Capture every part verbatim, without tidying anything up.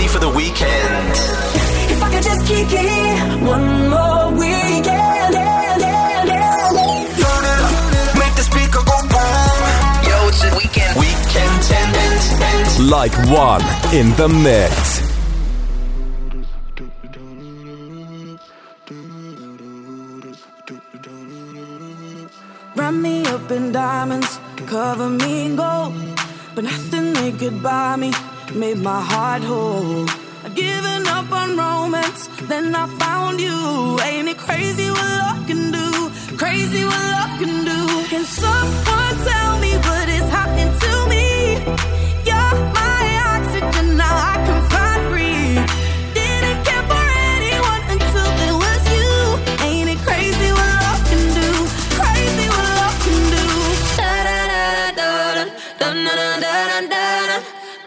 for the weekend. If I could just kick it one more weekend, make the speaker go boom. Yo, it's the weekend. Weekend ten. Like One in the mix. Wrap me up in diamonds, cover me in gold, but nothing they could buy me made my heart whole. I'd given up on romance, then I found you. Ain't it crazy what love can do? Crazy what love can do. Can someone tell me what is happening to me? You're my oxygen, now I can find breathe. Didn't care for anyone until it was you. Ain't it crazy what love can do? Crazy what love can do. Da da da da da da da da da da.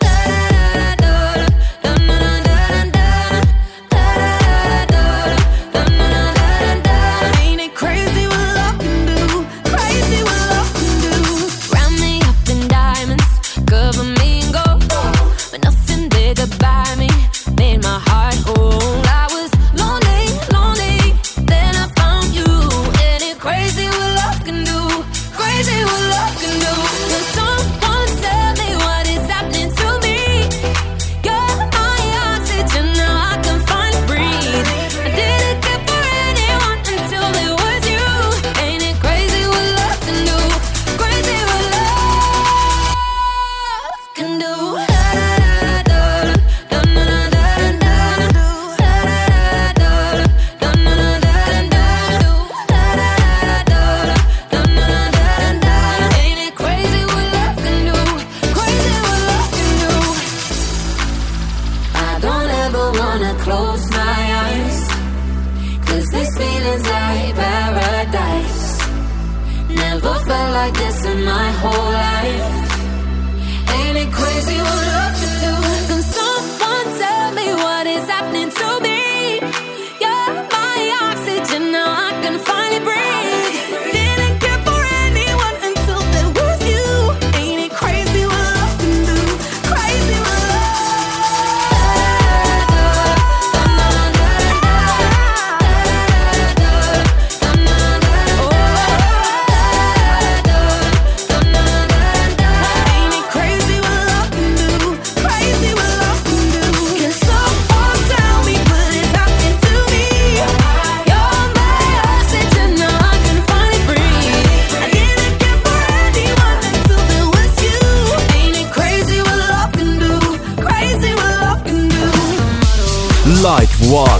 Like One.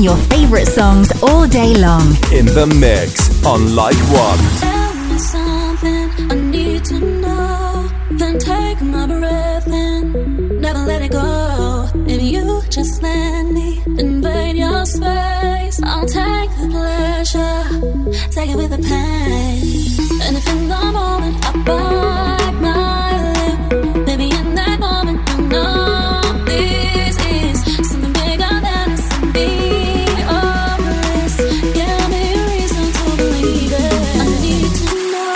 your favorite songs all day long. In the mix on Like One. Tell me something I need to know. Then take my breath in, never let it go. If you just let me invade your space, I'll take the pleasure, take it with the pain. And if in the moment I bite my lip, maybe in that moment I know this is something bigger than a symbiote. Give me a reason to believe it. I need to know,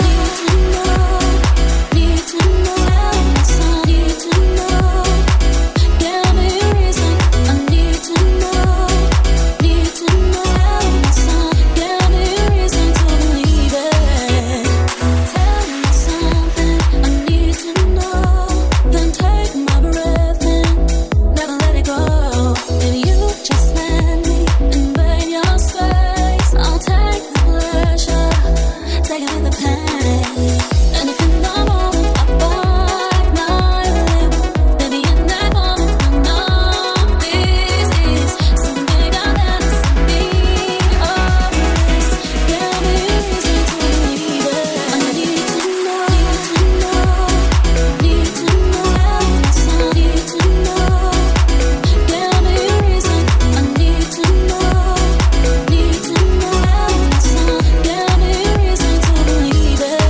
need to know, need to know, give me a reason. I need to know, need to know, give me a reason to believe it. Tell me something I need to know, then take my breath in, never let it go. If you just let me invade your space, I'll take the pleasure, take it with the pain. And if in the moment I bite my lip, maybe in that moment I know this is something bigger than a symbiote. Give me a reason to believe it. I need to know, need to know, need to know, need to know. Give me a reason. I need to know, need to know. Give me a reason to believe it.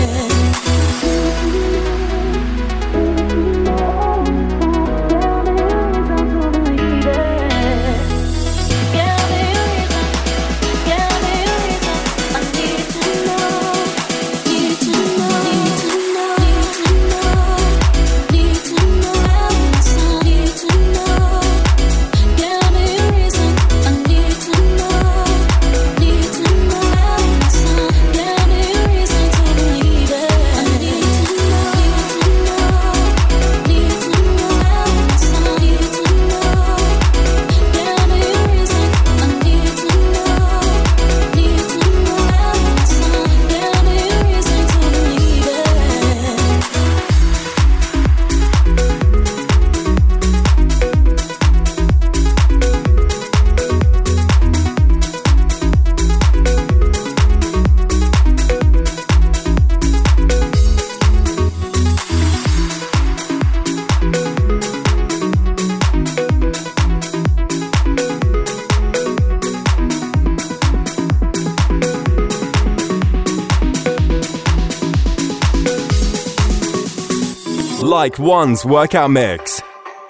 Like One's workout mix.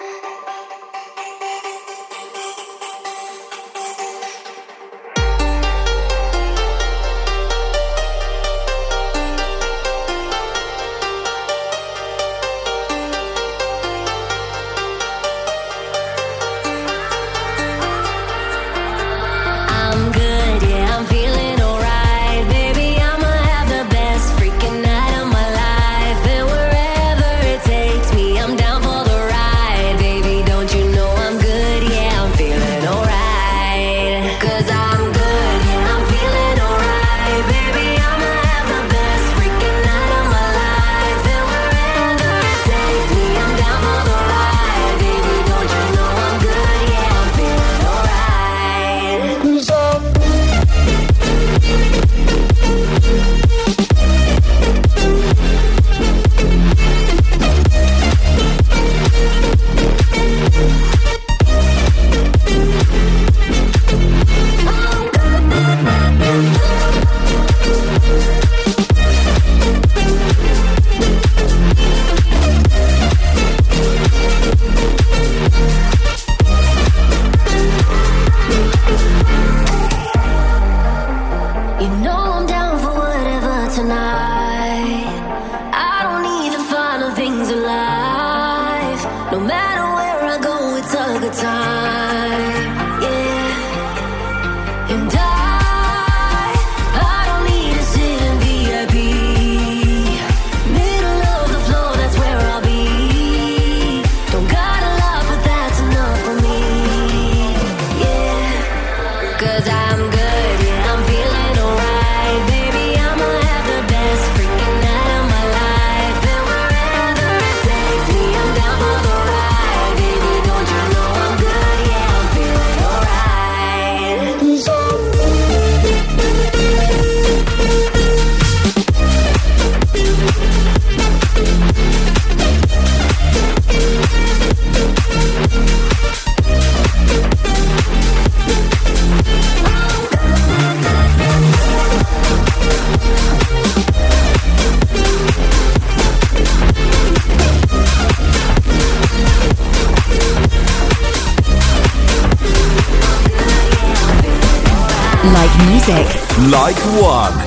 I'm good, yeah, I'm feeling alright. Baby, I'ma have the best freaking night of my life. And wherever it takes me, I'm down for the ride. Baby, don't you know I'm good, yeah, I'm feeling alright. Cause I'm good, yeah, I'm feeling alright. Baby, I'ma have the best freaking night of my life. And wherever it takes me, I'm down for the ride. Baby, don't you know I'm good, yeah, I'm feeling alright. Who's up? You know I'm down for whatever tonight. I don't need the final things in life. No matter where I go, it's a good time. Yeah. And I, I don't need to sit in V I P. Middle of the floor, that's where I'll be. Don't got a lot, but that's enough for me. Yeah. Cause I'm good, yeah, I'm feeling alright. Baby, I'ma have the best freaking night of my life. And wherever it takes me, I'm down for the ride. Baby, don't you know I'm good, yeah, I'm Like music. Like one.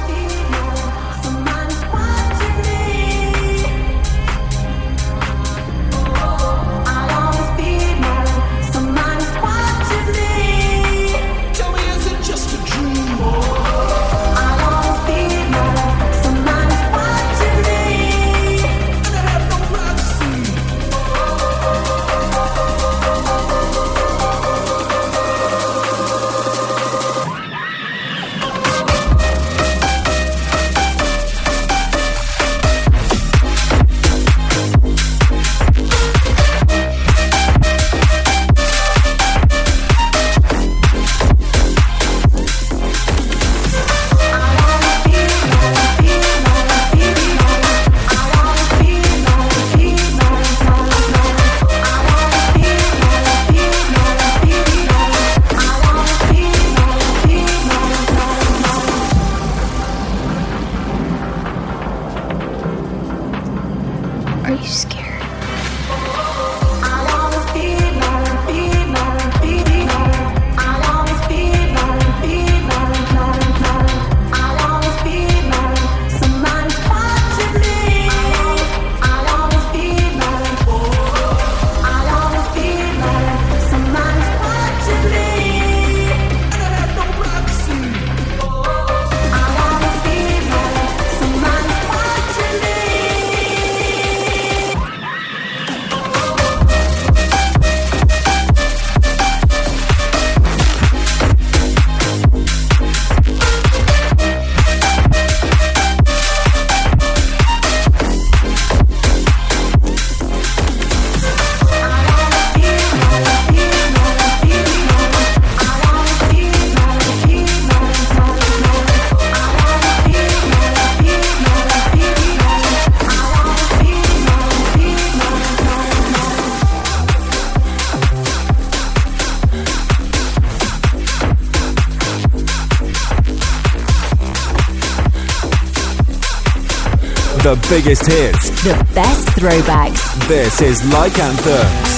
The biggest hits. The best throwbacks. This is Like Anthems.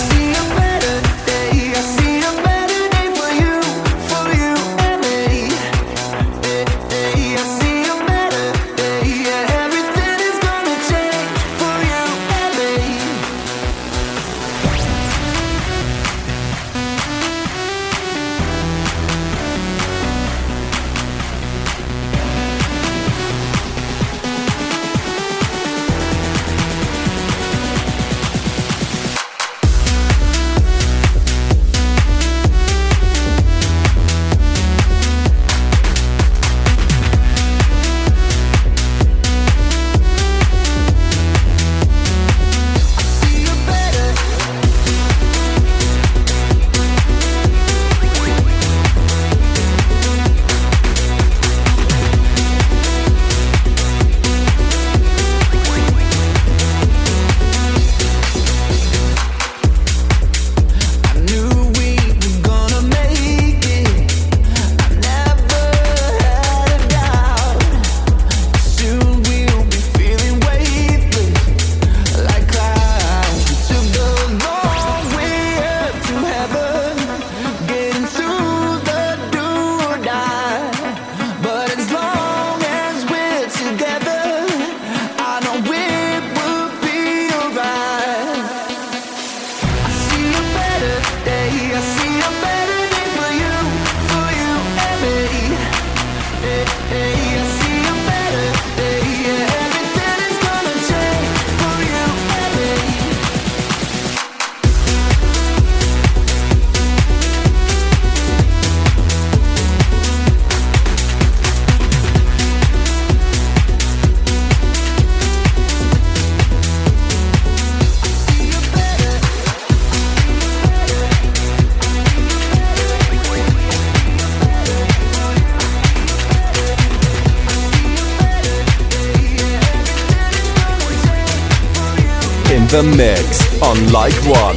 The mix on Like One.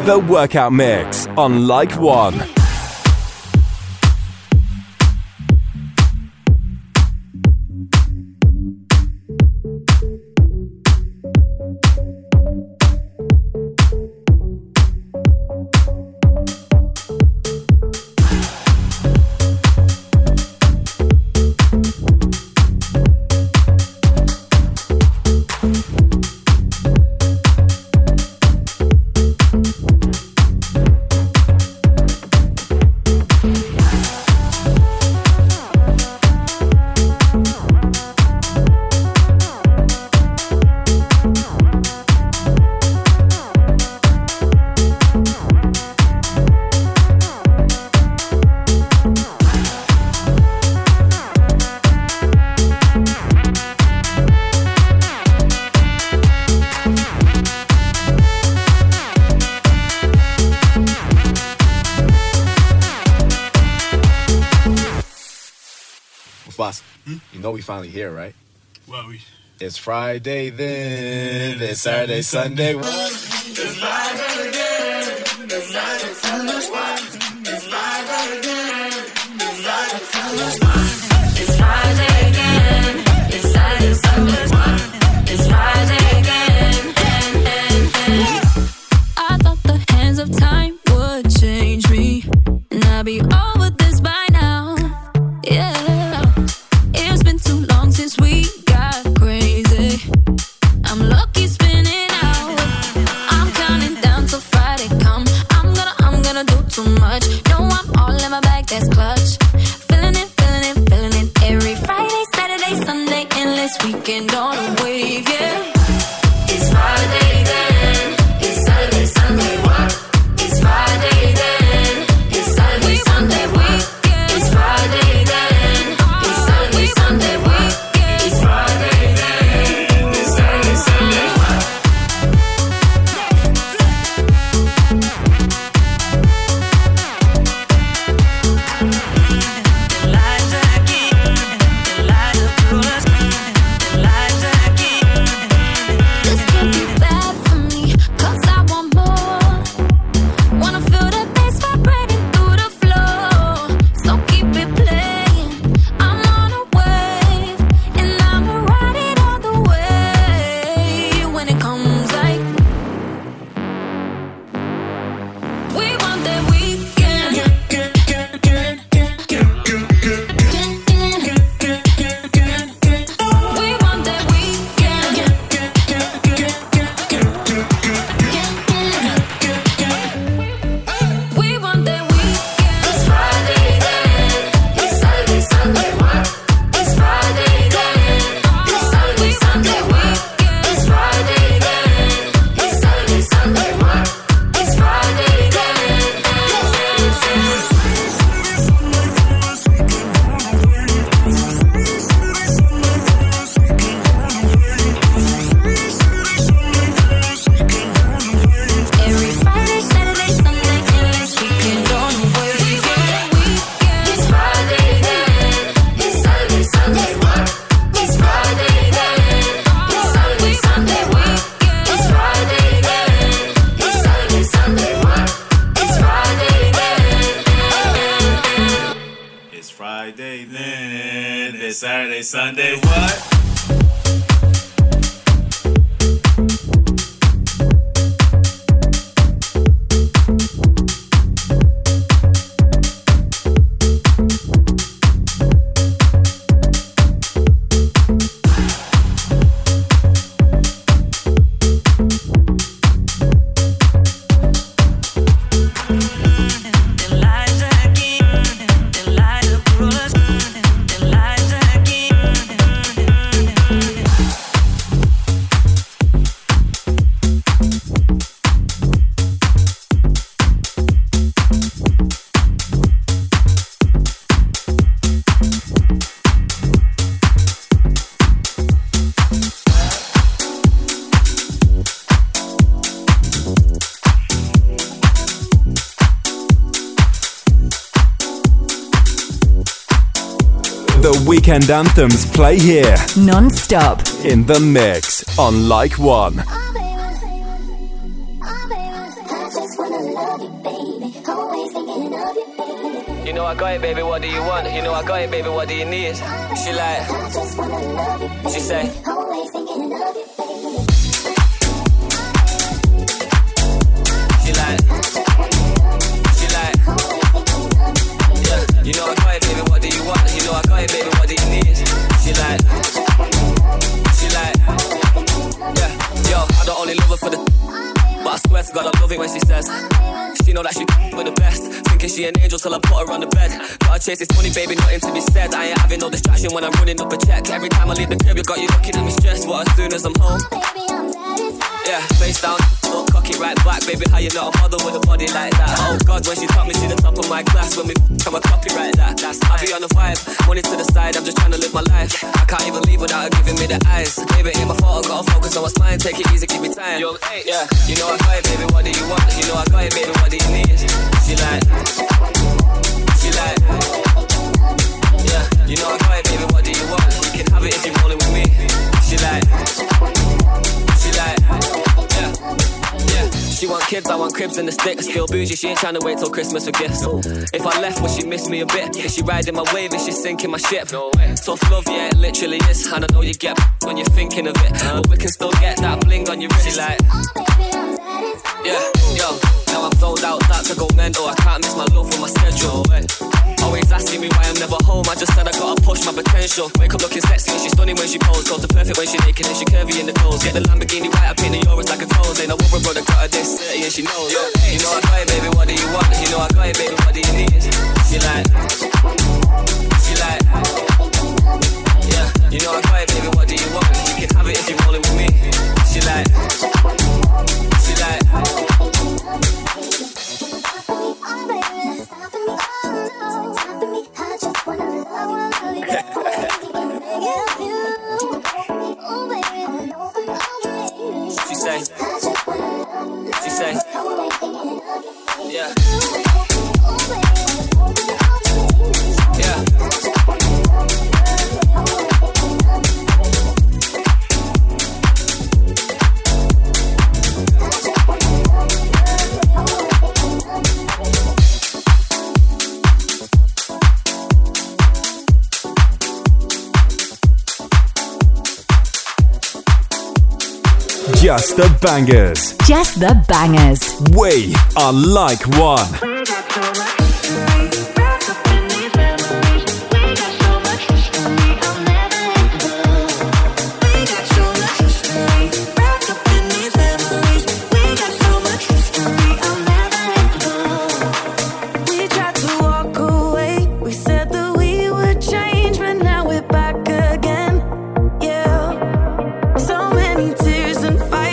The Workout Mix on Like One. You know we finally here, right? Well, we... It's Friday then, it's Saturday, Sunday. It's Friday again, it's Saturday, Sunday. It's Friday again, it's Saturday, Sunday. It's Friday again. It's Saturday, Sunday. It's Friday again. And, and, and. I thought the hands of time would change me, and I'd be over this by now. Yeah, it's been too long since we got crazy. I'm lucky spinning out. I'm counting down till Friday come. I'm gonna, I'm gonna do too much. No, I'm all in my bag, that's clutch. Feeling it, feeling it, feeling it. Every Friday, Saturday, Sunday, endless weekend on a wave, yeah. It's Friday then, it's Saturday, Sunday, what? It's Friday then, it's Saturday, Sunday, what? It's Friday then, it's Saturday, Sunday, what? It's Friday then, it's Saturday, Sunday, what? This can't be bad for me, 'cause I want more. Wanna feel the bass vibrating through the floor. So keep it playing. I'm on a wave, and I'ma ride it all the way. When it comes like we want that weekend. We want that weekend. We want that weekend. It's Friday then, it's Saturday, Sunday, what? It's Friday then, it's Saturday, Sunday, what? It's Friday then, it's Saturday, Sunday, what? It's Friday then. Every Friday, Saturday, Sunday, endless weekend on the way. It's Friday then, it's Saturday, Sunday, what? It's Friday then, it's Saturday, Sunday, what? It's Friday then, it's Saturday, Sunday, what? It's Friday then. It's Friday then, it's Saturday, Sunday, what? The weekend anthems play here Non-stop. in the mix on Like One. Oh, baby, oh, baby, I just wanna You know I got it, baby, what do you want? You know I got it, baby, what do you need? She like, she say, she like, she like, yeah. You know I got it, baby, what do you want? You know I got it, baby, what do you need? She like, she like, yeah. Yo, I don't only love her for the, but I swear to God I love it when she says, she know that she with the best. Thinking she an angel till I put her on the bed. Gotta chase this money, baby, nothing to be said. I ain't having no distraction when I'm running up a check. Every time I leave the crib, you got you looking at me stressed. But as soon as I'm home, yeah, face down, no cocky right back. Baby, how you not a mother with a body like that? Oh God, when she taught me to the top of my class, when we come a copyright that. That's I be on the vibe, money to the side. I'm just trying to live my life. I can't even leave without her giving me the eyes. Baby, ain't my fault, I gotta focus on what's mine. Take it easy, give me time. Yo, hey, yeah, you know I got it, baby. What do you want? You know I got it, baby. What do you need? She like, she like, yeah, you know I got it, baby. What do you want? You can have it if you're rolling with me. She like, she like, yeah, yeah. She want kids, I want cribs and the sticks. Still bougie, she ain't trying to wait till Christmas for gifts. If I left, would she miss me a bit? Is she riding my wave? Is she sinking my ship? No way. Tough love, yeah, it literally is. And I know you get when you're thinking of it, but we can still get that bling on your wrist. She like, yeah, yo. Now I'm zoned out, that to go mental. I can't miss my love from my schedule. Always asking me why I'm never home. I just said I gotta push my potential. Wake up looking sexy and she's stunning when she pose. Goes to perfect when she naked and she curvy in the toes. Get the Lamborghini right up in the Euros like a toes. Ain't no other brother got her this thirty and she knows. You know I got it, baby, what do you want? You know I got it, baby, what do you need? She like, she like, yeah. You know I got it, baby, what do you want? You can have it if you're rolling with me. She like, she like. She say, she say, yeah, yeah. Just the bangers. Just the bangers. We are like one.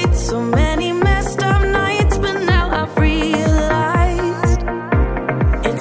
So many messed up nights, but now I've realized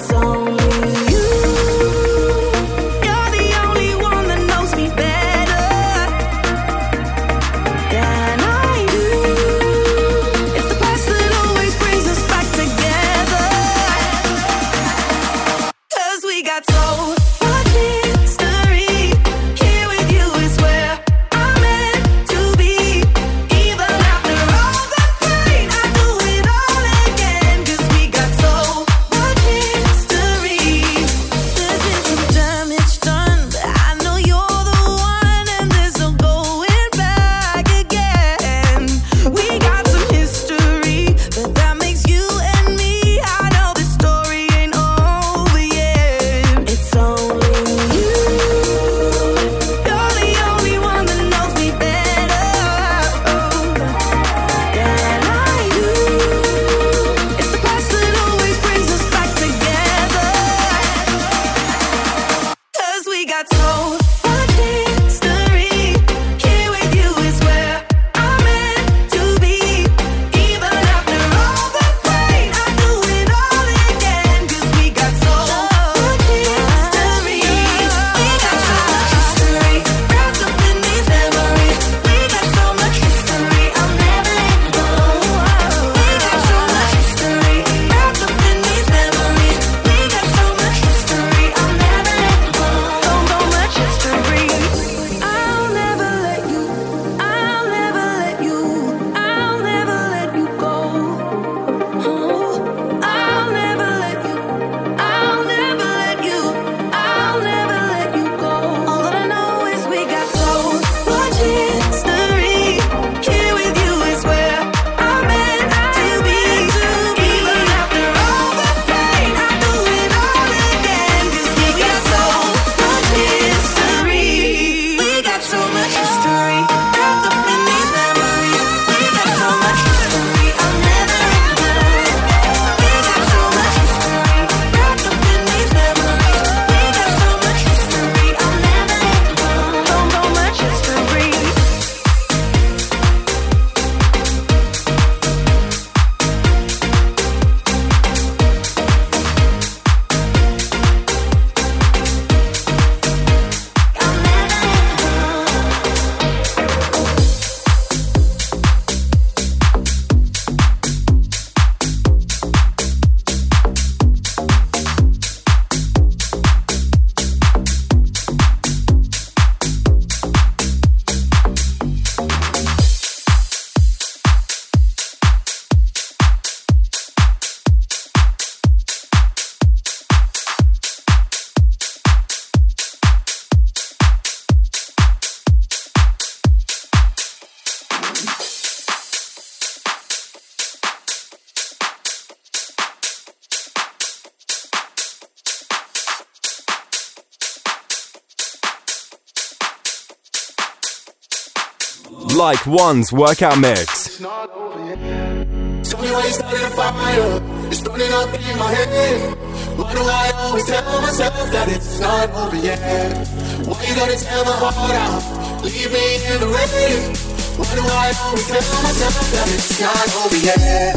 Like One's workout mix. Tell me why you started a fire. It's burning up in my head. Why do I always tell myself that it's not over yet? Why you gotta tear my heart out? Leave me in the rain. Why do I always tell myself that it's not over yet?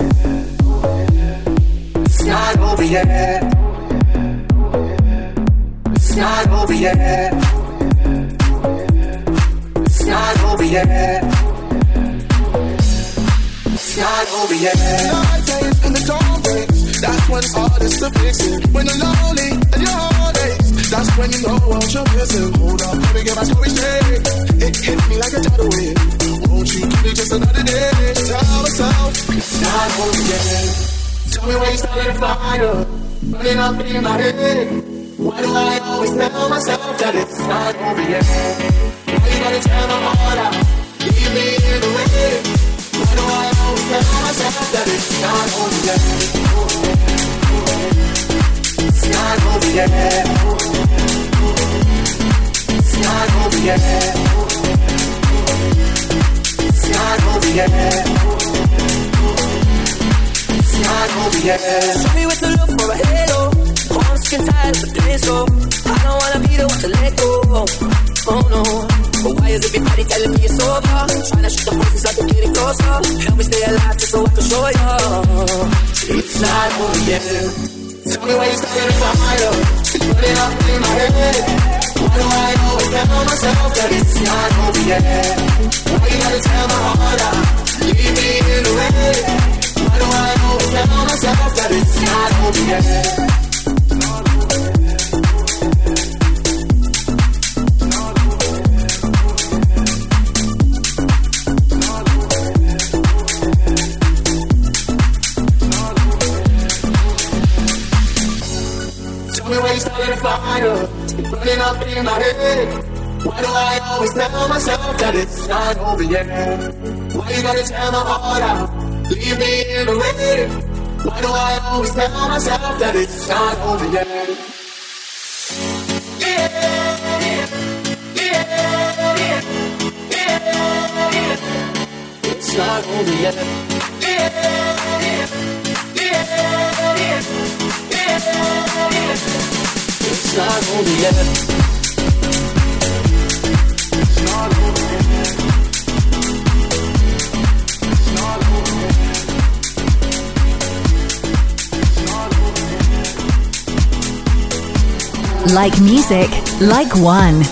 It's not over yet. It's not over yet. It's not over yet. It's not over yet. Night days and the dawn breaks. That's when it's hardest to fix it. When you're lonely and your heart aches, that's when you know what you're missing. Hold up, let me get my story straight. It hit me like a tidal wave. Won't you give me just another day? Tell myself it's not over yet. Tell me why you started a fire, burning up in my head. Why do I always tell myself that it's not over yet? Why you gotta tear my heart out? Leave me in the rain. Why do I always tell myself that it's not over yet? It's not over yet. It's not over yet. It's not over yet. It's not over yet. Show me where to look for a halo. Oh, I'm sick and tired of the doing so. I don't wanna be the one to let go. Oh no. But why is everybody telling me it's over? Trying to shoot the voices like I'm getting closer. Help me stay alive just so I can show you it's not over yet. Tell me why you started a fire. It's burning up in my head. Why do I always tell myself that it's not over yet? Why you gotta tear my heart out? Leave me in the rain. Why do I always tell myself that it's not over yet? Started a fire, burning up in my head. Why do I always tell myself that it's not over yet? Why you gotta tear my heart out? Leave me in the rain. Why do I always tell myself that it's not over yet? Yeah, yeah, yeah, yeah, yeah. It's not over yet. Yeah, yeah, yeah, yeah, yeah. It's not over yet. It's not over yet. It's not over yet. It's not over yet. Like music, like one.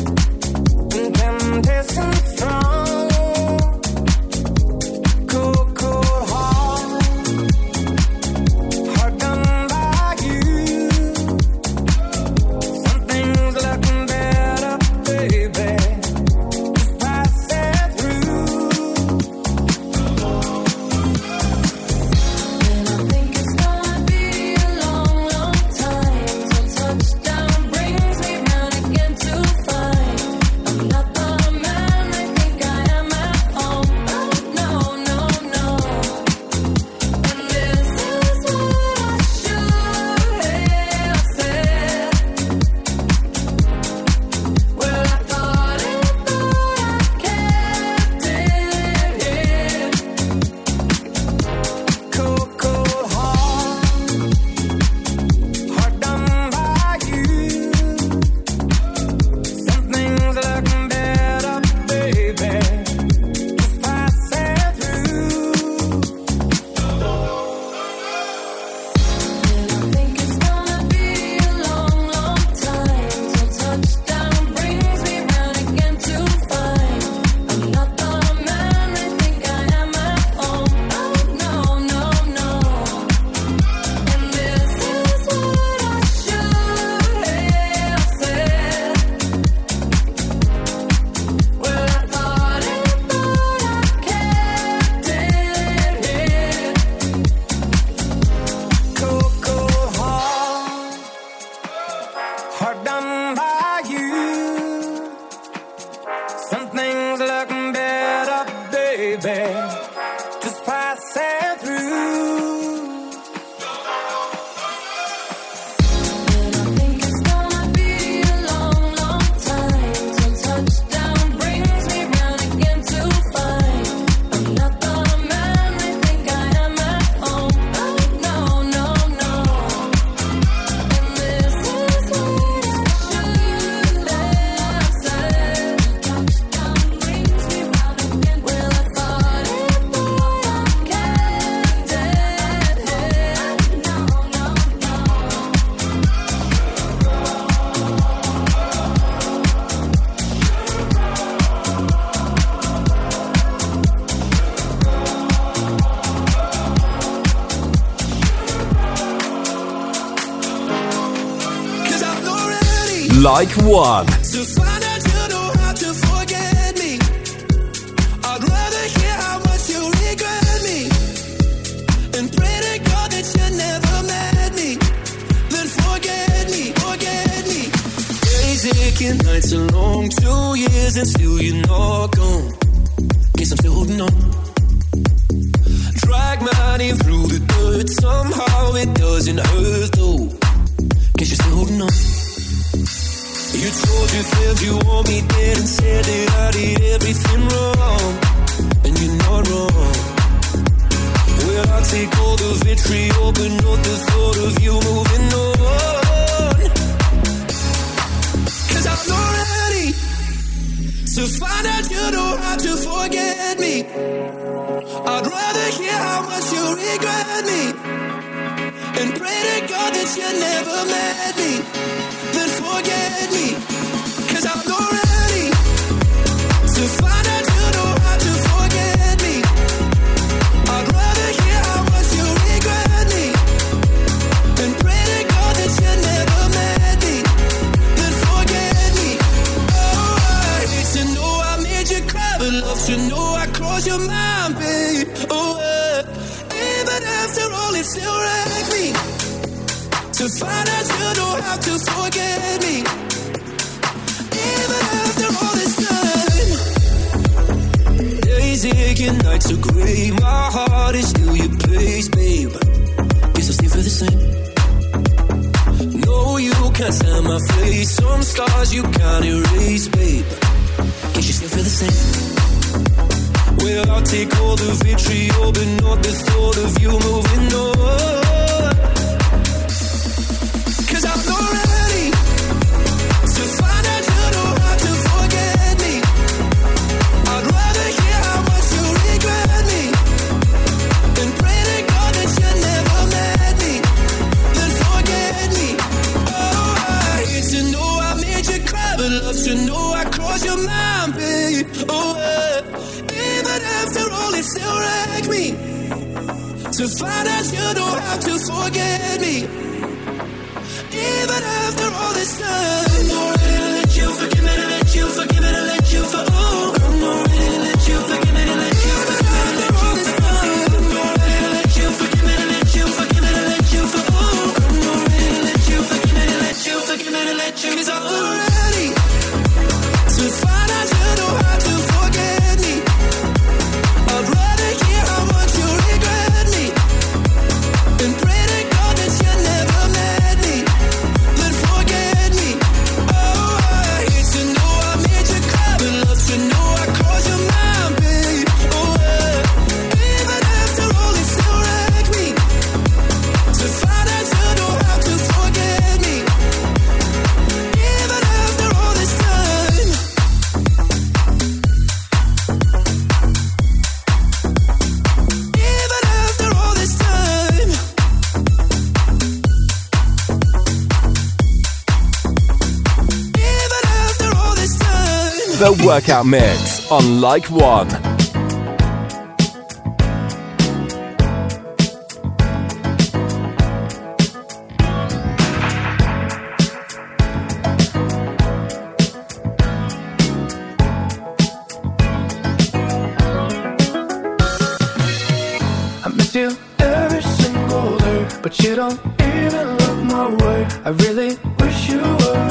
Cool. Like One. To find out you know how to forget me. I'd rather hear how much you regret me, and pray to God that you never met me, than forget me, forget me. Days aching, nights are long, two years and still you're not gone. Guess I'm still holding on. Drag my name through the dirt, somehow it doesn't hurt though. Guess you're still holding on. You told your friends you want me dead and said that I did everything wrong, and you're not wrong. Well, I'll take all the vitriol, but not the thought of you moving on. Cause I'm not ready to find out you know how to forget me. I'd rather hear how much you regret me, and pray to God that you never met me, than forget me. Cause I'm not ready to find out you know how to forget me. I'd rather hear how much you regret me, and pray to God that you never met me, than forget me. Oh, I hate to know I made you cry, but love to know I crossed your mind, babe. Oh, uh, even after all it still wrecks me to find out you know how to forget me. Even after all this time, days aching, nights are gray, my heart is still your place, babe. Guess I still feel the same. No, you can't stand my face, some scars you can't erase, babe. Guess you still feel the same. Well, I'll take all the vitriol, but not the thought of you moving on. Cause I'm not ready to find out you know how to forget me. I'd rather hear how much you regret me, and pray to God that you never met me, than forget me. Oh, I hate to know I made you cry, but love to know I crossed your mind, babe. Oh, uh, even after all it still wrecks me to find out you know how to forget me. Even after all this time, I'm not ready to let you forgive me, to let you forgive me, to let you for oh. I'm not ready to let you forgive me, to let you forgive me, to let you for I'm not ready to let you forgive me, to let you forgive me, to let you for oh. I'm not ready to let you forgive me, to let you forgive me, to let you. Cause I'm not ready to find out you know how to forget me. I'd rather hear how much you regret me, and pray to God that you never met me, than forget me. Oh, I hate to know I made you cry, but love to know I crossed your mind, babe. Oh, uh, even after all it still wrecks me to find out you know how to forget me. Even after all this time, even after all this time, even after all this time. The Workout Mix on Like One. I miss you every single day, but you don't even look my way. I really wish you were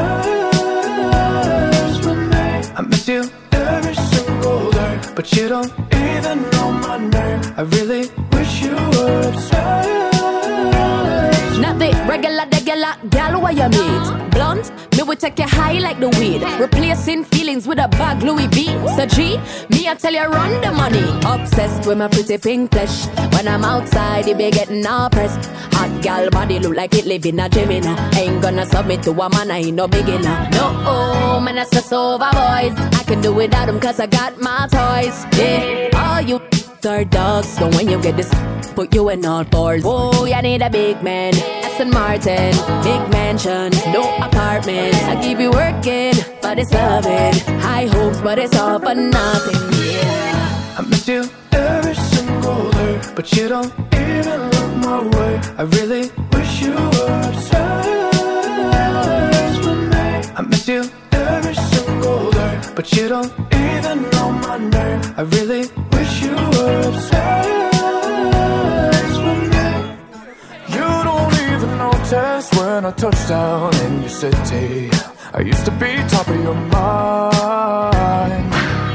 obsessed with me. I miss you every single day, but you don't even know my name. I really wish you were obsessed. Not the regular, regular gal where you meet. Blunt, me will take you high like the weed. Replacing feelings with a bag Louis V. So G, me I tell you run the money. Obsessed with my pretty pink flesh. When I'm outside, it be getting all pressed. Hot gal body look like it live in a gym, you know. Ain't gonna submit to a man, I ain't no beginner. No, oh, man, that's just over boys. I can do without them cause I got my toys. Yeah, all you are dogs. So when you get this, put you in all fours. Oh, you need a big man. Aston Martin, big mansion, no apartment. I keep you working, but it's loving. High hopes, but it's all for nothing. Yeah. I miss you every single day, but you don't even look my way. I really wish you were obsessed with me. miss you every single day, but you don't even know my name. I really wish you were obsessed with me. You don't even notice when I touch down in your city. I used to be top of your mind.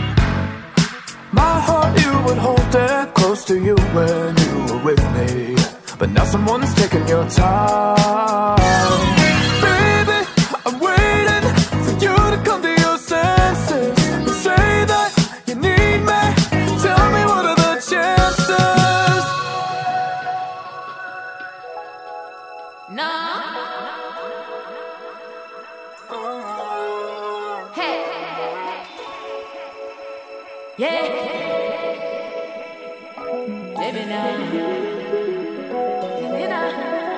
My heart, you would hold it close to you when you were with me, but now someone's taking your time. Baby, I'm waiting for you to come to your senses and say that you need me. Tell me, what are the chances? No. Hey. Yeah. Baby, now. Baby, now.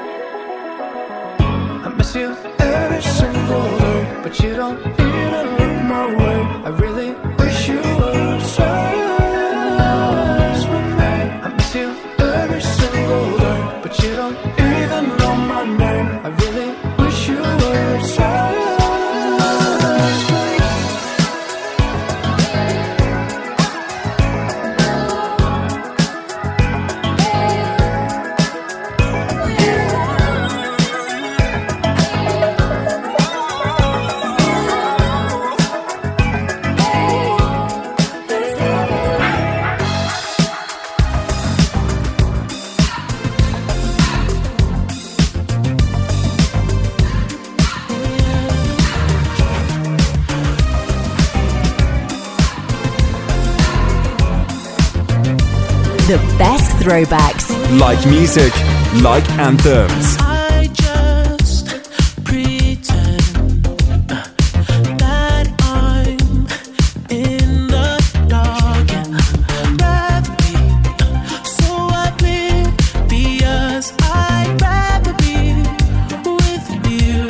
I miss you every single day, but you don't even look my way. I really wish you were obsessed with me. I miss you every single day, but you don't even know my name. I really wish you were obsessed with me. The best throwbacks. Like music, like anthems. I just pretend that I'm in the dark and rather be so oblivious. I'd rather be with you.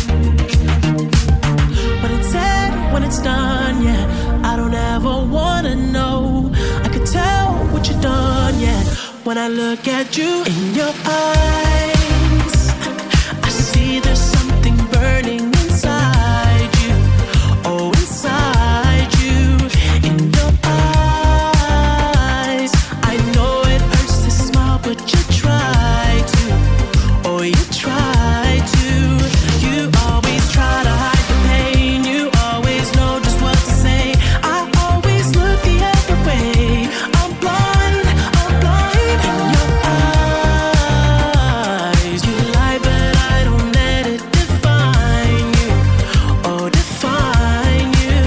When it's said, when it's done, yeah, I don't ever wanna know. I could tell what you've done, yeah. When I look at you in your eyes, I see there's something burning inside you. Oh, inside you, in your eyes. I know it hurts to smile, but you try to. Oh, you try to. You always try to hide the pain. You always know just what to say. I always look the other way. I'm blind, I'm blind in your eyes. You lie, but I don't let it define you. Oh, define you.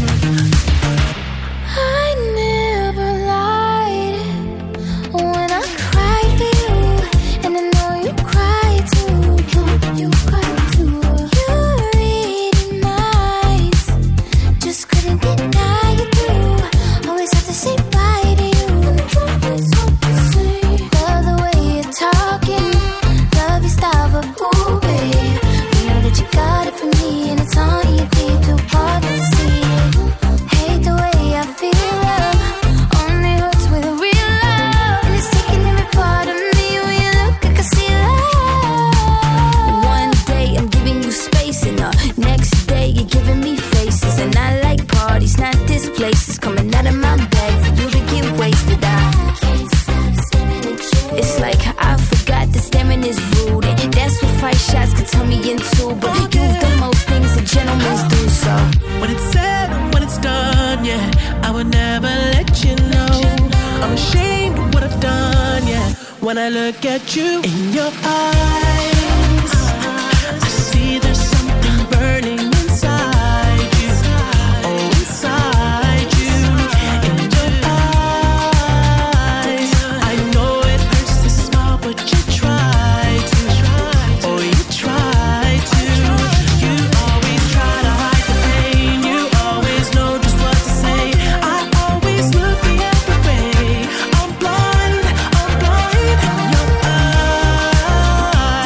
I never lied when I cried for you, and I know you cried too. You cried too. You read minds, just couldn't deny you too. Always have to say bye to you. Always have to say. Love the way you're talking, love your style, but ooh, babe, you know that you got it from me, and it's on you, deep, too hard to see. Hate the way I feel love, only hurts with real love, and it's taking every part of me. When you look, I can see love. One day I'm giving you space, and the next day you're giving me faces. And I like parties, not this place. It's coming out of my bag for you to get wasted. I can't stop staring at you. It's like I forgot that staring is rude, and that's what five shots could turn me into. But you've done most things that gentlemen do, so When it's said, when it's done, yeah, I would never let you know. I'm ashamed of what I've done, yeah. When I look at you in your eyes, I see there's something burning inside you. Oh, inside you, in your eyes. I know it hurts to smile, but you try to. Oh, you try to. You always try to hide the pain. You always know just what to say. I always look the other way. I'm blind, I'm blind in your eyes.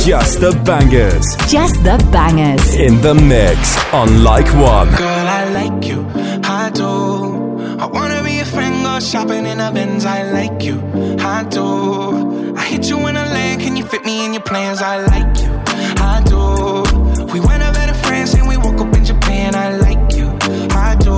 Just the bangers. Just the bangers. In the mix on Like One. Girl, I like you, I do. I wanna be a friend, go shopping in a Benz. I like you, I do. I hit you in a lane, can you fit me in your plans? I like you, I do. We went over to France and we woke up in Japan. I like you, I do.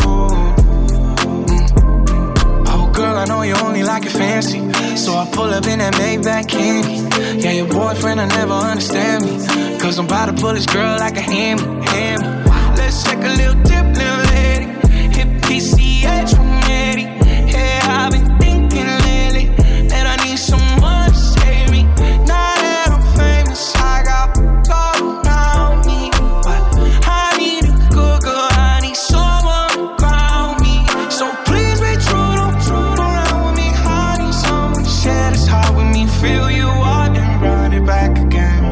Mm. Oh girl, I know you only like it fancy, so I pull up in that Maybach candy. Yeah, your boyfriend will never understand me, cause I'm about to pull this girl like a hammy, hammy. Let's take a little dip, little lady. Hit P C H from Eddie. Yeah, I've been thinking lately that I need someone to save me. Now that I'm famous, I got gold around me, but I need a good girl, I need someone to ground me. So please be true, don't true around with me. I need someone to share this heart with me. Feel you out and run it back again.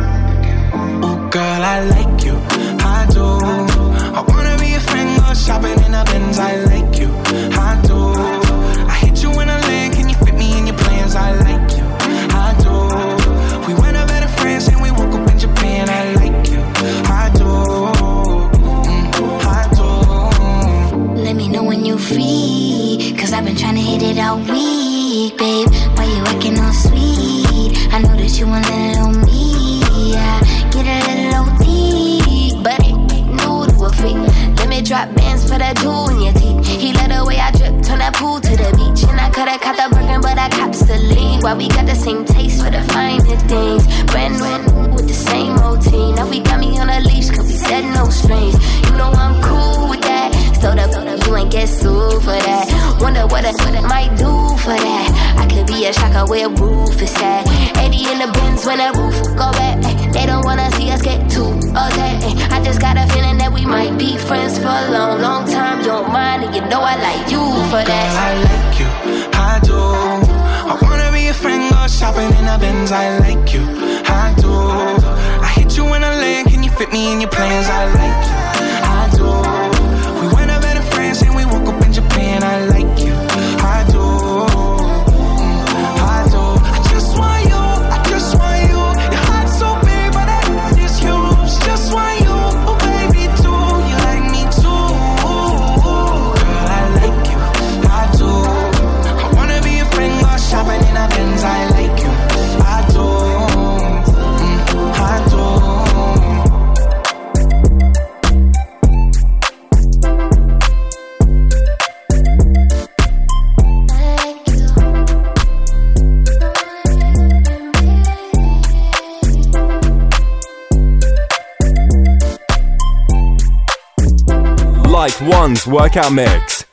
Oh girl, I like you, I do. I wanna be a friend, go shopping in a Benz. I like you, I do. I hit you in a lane, can you fit me in your plans? I like you, I do. We went over to France and we woke up in Japan. I like you, I do, mm, I do. Let me know when you free, cause I've been trying to hit it all week, babe. Why you acting all sweet? I know that you want a little me, yeah. Get a little O T, but it ain't new to a freak. Let me drop bands for that jewel in your teeth. He let the way I drip, turn that pool to the beach. And I coulda caught the Birkin, but I cops the lean. Why we got the same taste for the finer things. Brand new with the same routine. Now we got me on a leash, cause we said no strings. You know I'm cool with that. So the you ain't get sued for that. Wonder what I, what I might do for that. I could be a shocker where roof is at. eighty in the Benz when that roof go back. They don't wanna see us get too upset. I just got a feeling that we might be friends for a long, long time. You don't mind, and you know I like you for that. Girl, I like you, I do. I wanna be a friend, go shopping in a Benz. I like you, I do. I hit you in a lane, can you fit me in your plans? I like you, I do. We went over to France and we woke up in Japan. I like you, I do, mm, I do. I just want you, I just want you. Your heart's so big, but I just huge. Just want you, oh baby, too. You like me too, girl. I like you, I do. I wanna be a friend, go shopping in a Benz. I like you, I do, mm, I do. Like One's workout mix.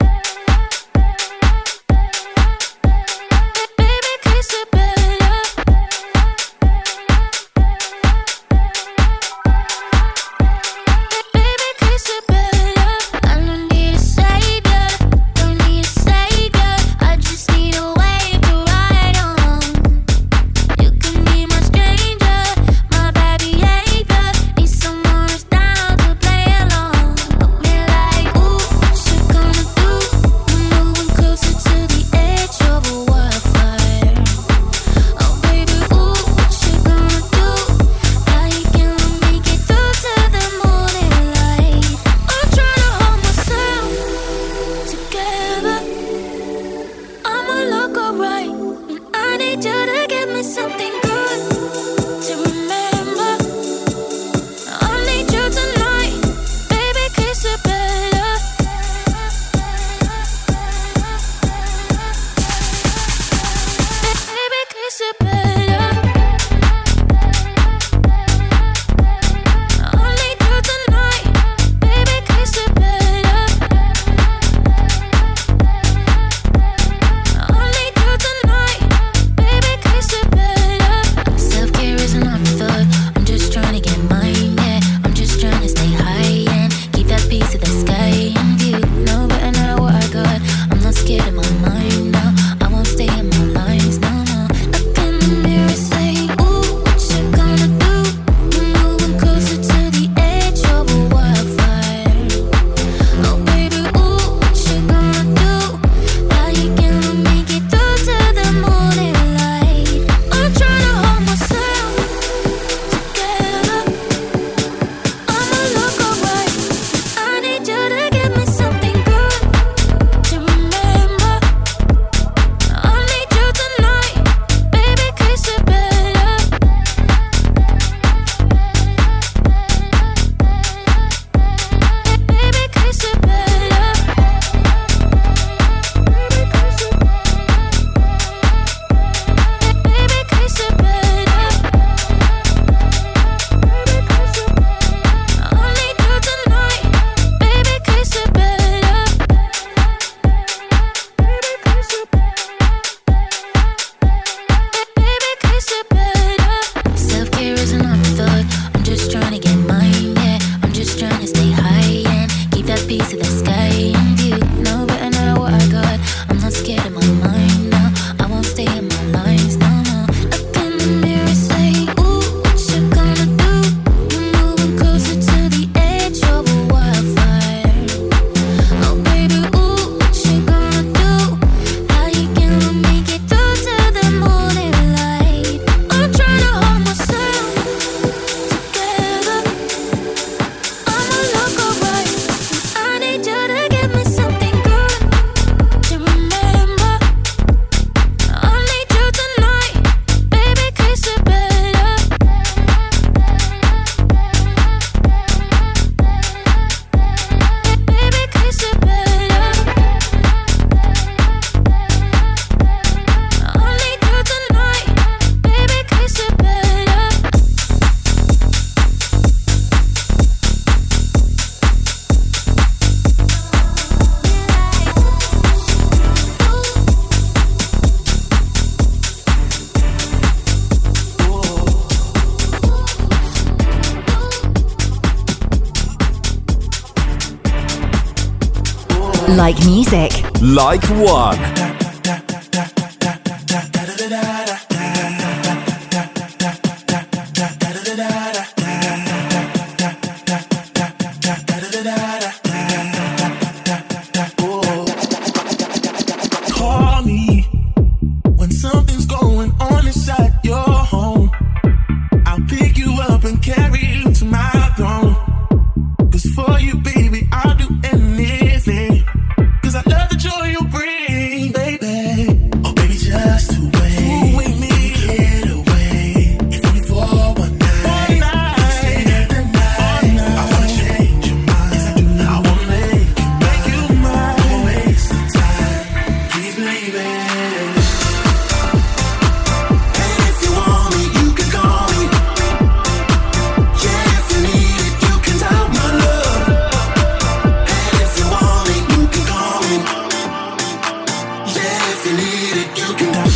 Gonna mind, yeah. I'm just trying to stay high and keep that piece of the sky in view. No better know what I got. I'm not scared of my mind, no. I won't stay in my lines, no, no. Look in the mirror, say, ooh, what you gonna do? You're moving closer to the edge of a wildfire. Oh, baby, ooh, what you gonna do? How you gonna make it through to the morning light? I'm trying to hold myself together. I'ma look alright. I need you to give me something good to remember. I need you tonight, baby, kiss it better. Baby, kiss it better. I need you tonight, baby, kiss it better. Like music. Like One. Call me when something's going on inside your home. I'll pick you up and carry you to my throne. 'Cause for you, baby, I'll do anything. 'Cause I love the joy you bring, baby. Oh, baby, just to wait. To wait me. Get away. If only for one night. One night. Stay there the night. All night. I wanna change your mind. Yes, I do. I wanna make you mine. Make you mine. Don't waste the time. Please, baby. And if you want me, you can call me. Yeah, if you need it, you can doubt my love. And if you want me, you can call me. Yeah, if you need it, you can doubt.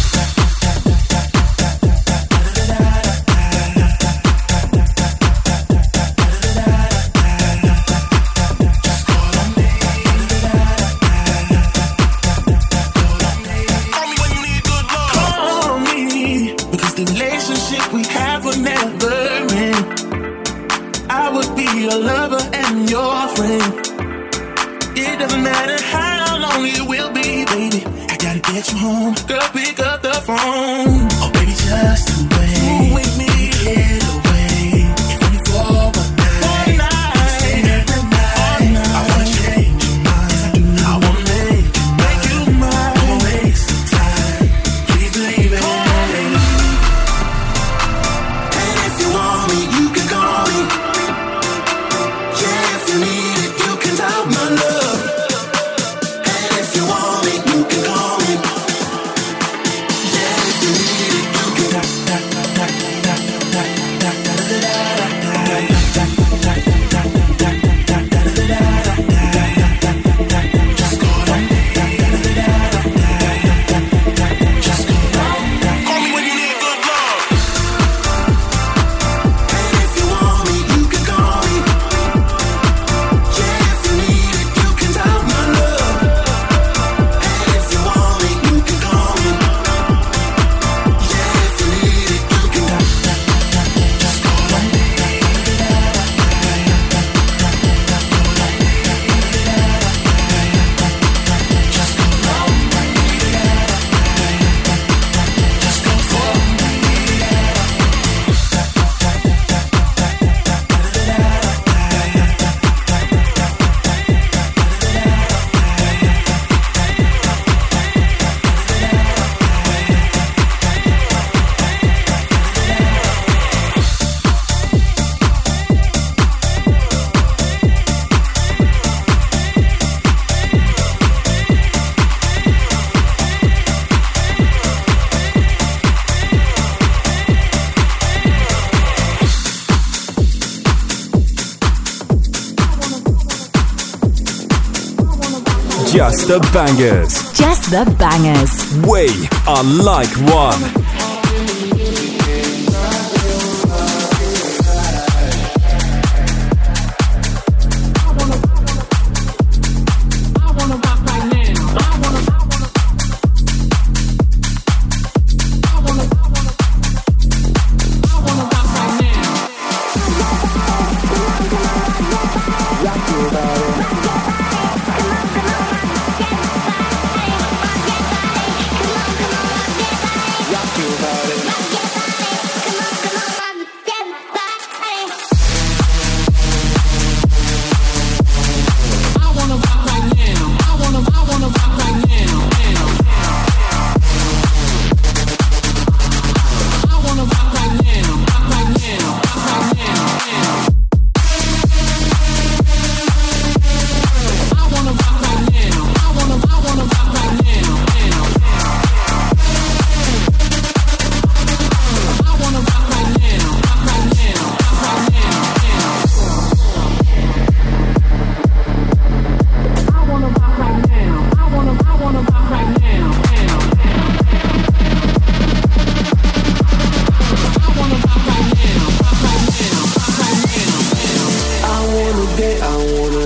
Call me when you need good love. Call me, because the relationship we have will never end. I would be your lover and your friend. It doesn't matter how long it will be, baby. I gotta get you home. Girl, pick up the phone. Oh, baby, just to wait. To wait me. Get away. If only for one night. One night. Stay there the night. I wanna change your mind. Yes, I do. I wanna make you mine. Make you mine. Don't waste the time. Please, baby. Call me. And if you want me, you can call me. Yeah, if you need it, you can doubt my love. And if you want me, you can call me. Yeah, if you need it, you can doubt, doubt, doubt, doubt, doubt, doubt, doubt, doubt, just go down. Just go down. Call me when you need good love. And if you want me, you can call me. Yeah, if you need it, you can doubt my love. And if you want me, you can call me. Yeah, if you need it, you can doubt. Just go down. Just go down. Just go for me. Just the bangers. Just the bangers. We are Like One.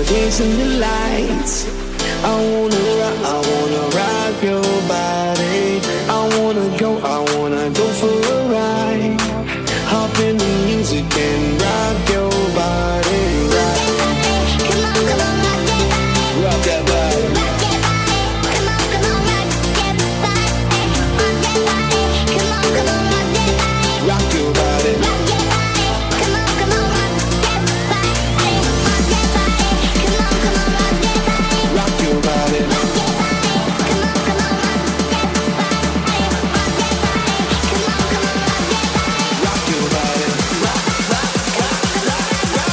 dancing the lights. I wanna rock, I wanna rock your body. I wanna go, I wanna go for a ride. Hop in the music and rock your body. Rock, come on, come on, rock that body. Rock that body. Come on, come on, rock that body. Rock that body. Come on, come on, rock that body. Rock your body. Rock your body. Come on, come on, rock that body. Rock that body. Come on, come on, rock that body. Rock your body. Rock your body. Come on, come on, rock that body. Rock that body. Come on, come on, rock that body. Rock your body. Rock, rock, rock, rock, rock,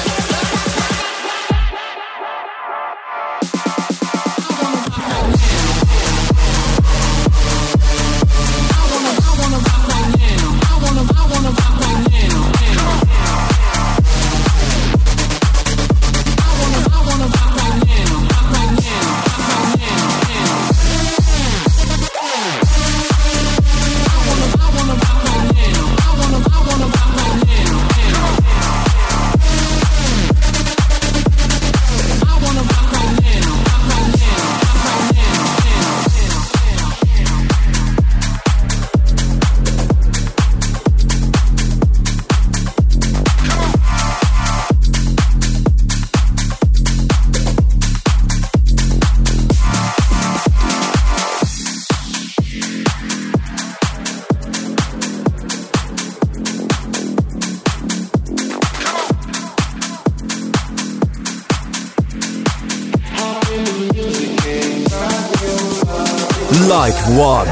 Like One.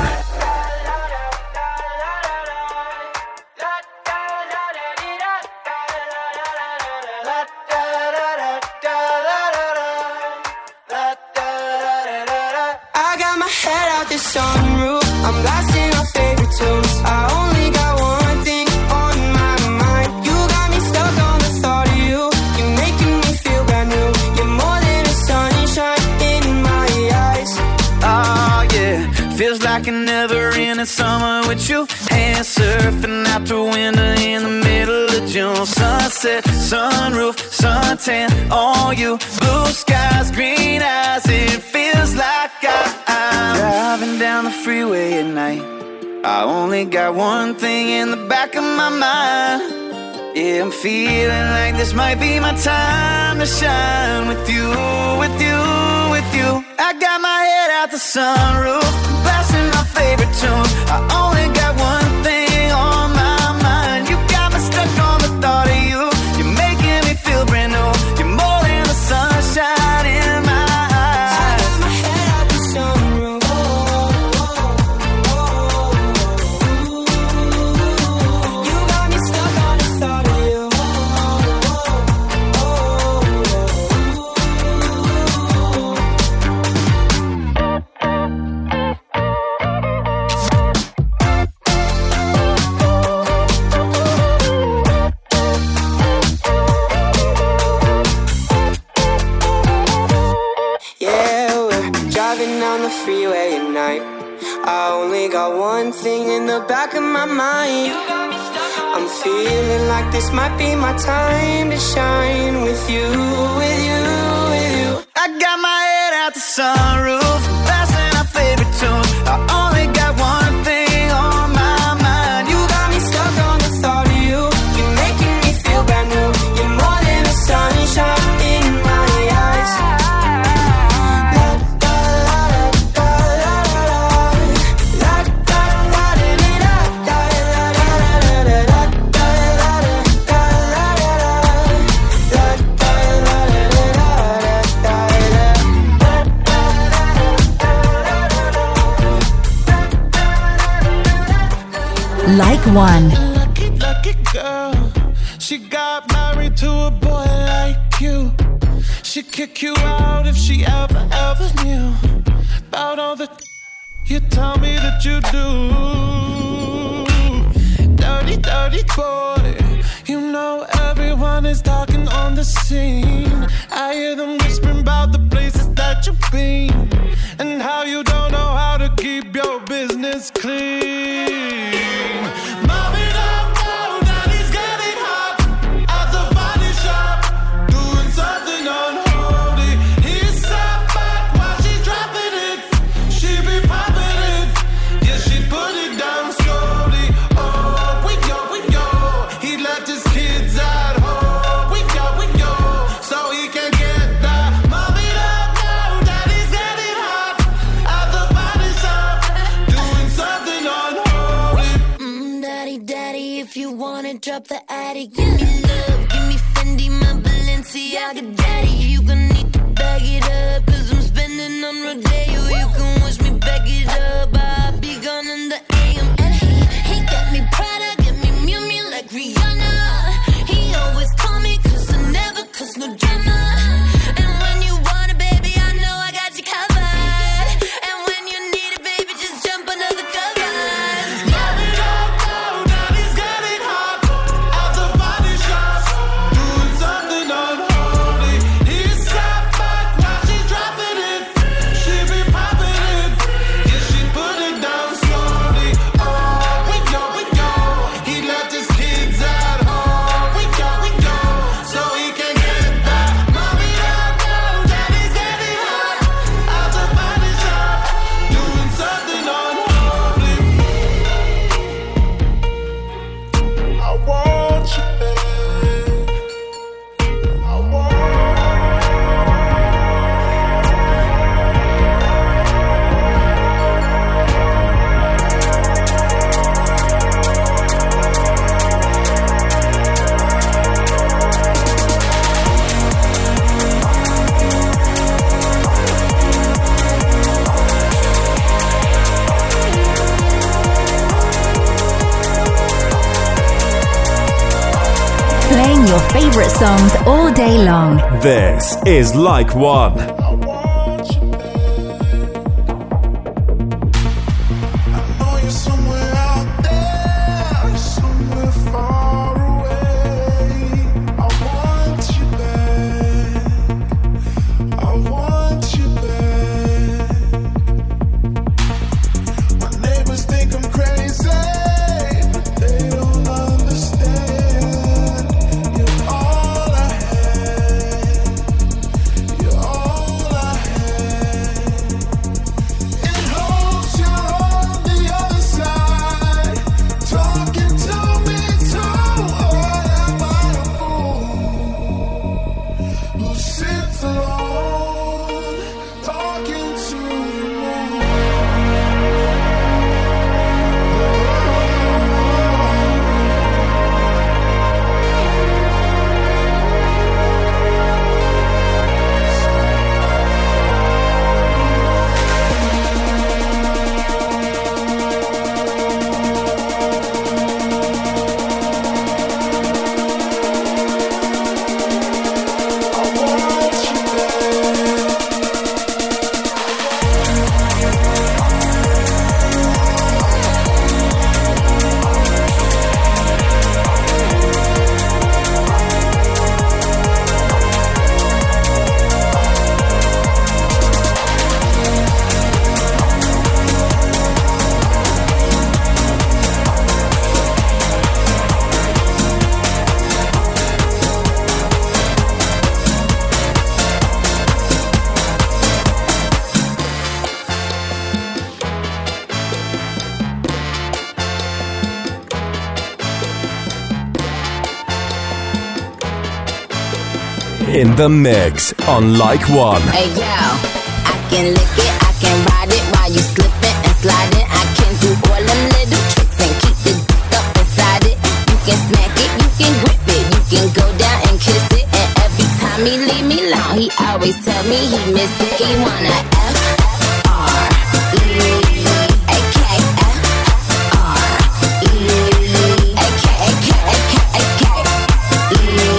I got my head out the sunroof. I'm blasting our favorite tunes. I only got one thing on my mind. You got me stuck on the thought of you. You're making me feel brand new. You're more than a sunshine in my eyes. Oh yeah, feels like an never-ending summer with you. Hand surfing out the window in the middle of June. Sunset, sunroof, suntan, all you. Blue skies, green eyes. It feels like I, I'm driving down the freeway at night. I only got one thing in the back of my mind. Yeah, I'm feeling like this might be my time to shine with you, with you, with you. I got my head out the sunroof, blasting my favorite tune. I only got one thing on my mind. You got me stuck on the thought of you. You're making me feel brand new. You're more than the sunshine in my eyes. I got my head out the sunroof. You got me stuck on the thought of you. Yeah, we're driving down the freeway at night. I only got one thing in the back of my mind. I'm feeling like this might be my time to shine with you, with you, with you. I got my head out the sunroof, blasting our favorite tune. I only got one thing on my mind. You got me stuck on the thought of you. You're making me feel brand new. You're more than the sunshine in my eyes. Like One. Lucky, lucky girl. She got married to a boy like you. She'd kick you out if she ever, ever knew about all the you tell me that you do. Dirty, dirty boy. You know everyone is talking on the scene. I hear them whispering about the places that you've been and how you don't know how to keep your business clean. Mommy, don't go, daddy's getting hot at the body shop, doing something unholy. basement, drop the attic. Give me love, give me Fendi, my Balenciaga daddy. You gon' need to bag it up, cause I'm spending on Rodeo. You can wish me back it up, I'll be gone in the A M. And he, he got me Prada, get me Miu Miu like Rihanna. He always call me cause I never cause no drama. And when you want it, baby, I know I got you covered. And when you need it, baby, just jump under the covers. Playing your favorite songs all day long. This is Like One. In the mix on Like One. Hey yo, I can lick it, I can ride it while you slipping and sliding. I can do all them little tricks and keep the dick up inside it. You can smack it, you can grip it, you can go down and kiss it. And every time he leave me alone, he always tell me he miss it. He wanna F R E A K F R E A K A K A K A K E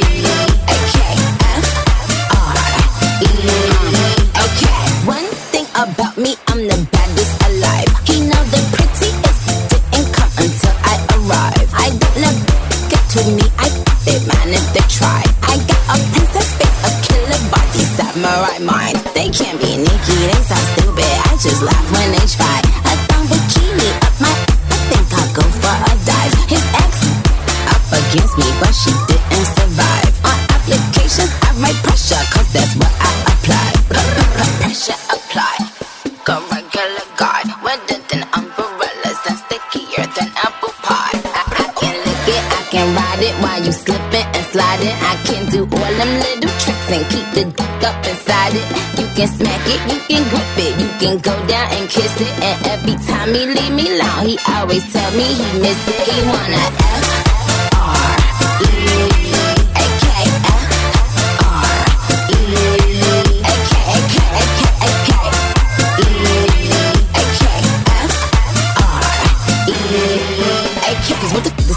A K F R E A K. One thing about me, I'm the baddest alive. He know the prettiest didn't come until I arrive. I don't let get to me, I they man if they try. I got a princess face, a killer body, samurai mind. They can't be Nikki, they sound stupid. I just laugh when they try. A thumb bikini up my, I think I'll go for a dive. His ex up against me, but she didn't survive. On applications, I write pressure, cause that's what I apply. Pressure apply. Go regular guy, wetter than umbrellas and stickier than apple pie. I, I can lick it, I can ride it while you slipping and sliding. I can do all them little tricks and keep the dick up inside it. You can smack it, you can grip it, you can go down and kiss it. And every time he leave me alone, he always tell me he miss it. He wanna F R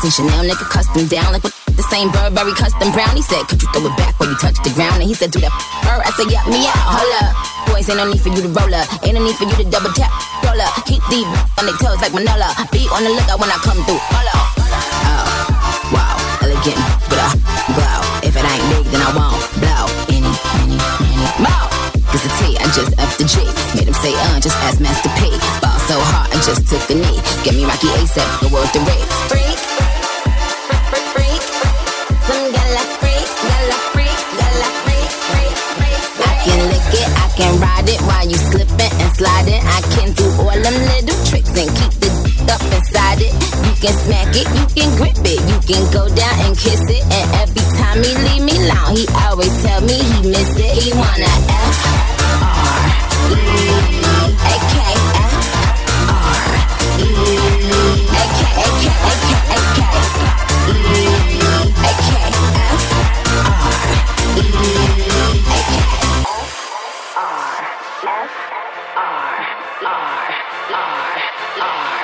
Coco Chanel, nigga, custom down. Like, what the same Burberry custom brown? He said, could you throw it back when you touch the ground? And he said, do that her. I said, yeah, me out. Hold up. Boys, ain't no need for you to roll up. Ain't no need for you to double tap. Roll up. Keep these on their toes like Manola. Be on the lookout when I come through. Hold up. Oh, wow. Elegant with a glow. If it ain't big, then I won't blow. Any, any, any more. Cause the T, I just F the G. Made him say, uh, just ask Master P. Ball so hard, I just took a knee. Get me Rocky ASAP, the worth the rate. Freak, freak, freak, some gala freak, gala freak, gala freak, freak, freak. I can lick it, I can ride it while you slipping and sliding. I can do all them little tricks and keep the d- up inside it. You can smack it, you can grip it, you can go down and kiss it. And every time he leave me alone, he always tell me he miss it. He wanna F R E A K F R E A K A K A K A K E A K F R E A K F R F R R R R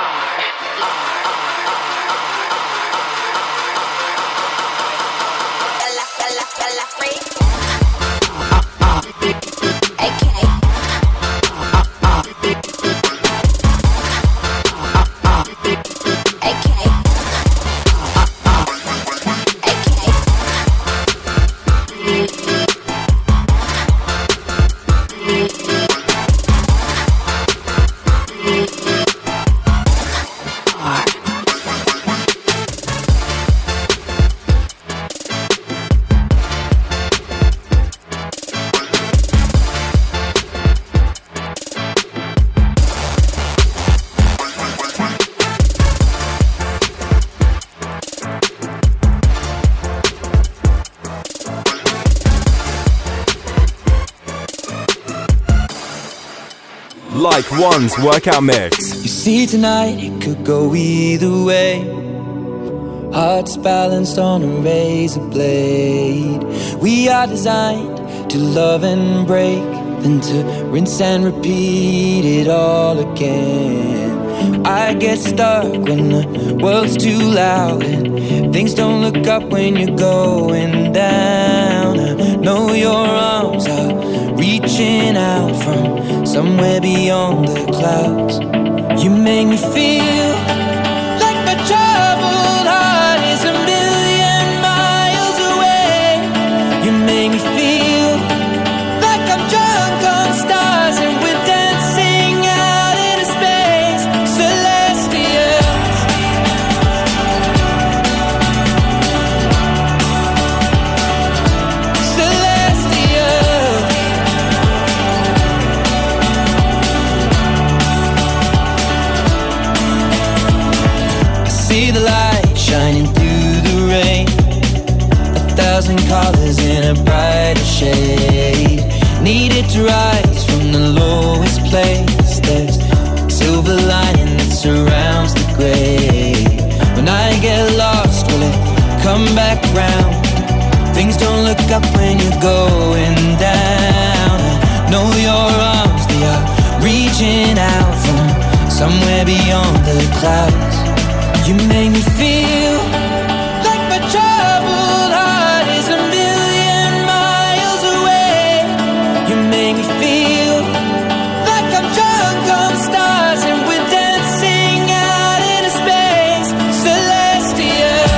Like One's workout mix. You see tonight it could go either way. Hearts balanced on a razor blade. We are designed to love and break, then to rinse and repeat it all again. I get stuck when the world's too loud and things don't look up when you're going down. I know your arms are reaching out from somewhere beyond the clouds. You make me feel like my troubled heart is a million miles away. You make me feel like I'm drunk on stars and we're dancing out into space. Celestial. Celestial. See the light shining through the rain, a thousand colors in a brighter shade. Needed to rise from the lowest place. There's silver lining that surrounds the gray. When I get lost, will it come back round? Things don't look up when you're going down. I know your arms, they are reaching out from somewhere beyond the clouds. You make me feel like my troubled heart is a million miles away. You make me feel like I'm drunk on stars and we're dancing out into space. Celestial.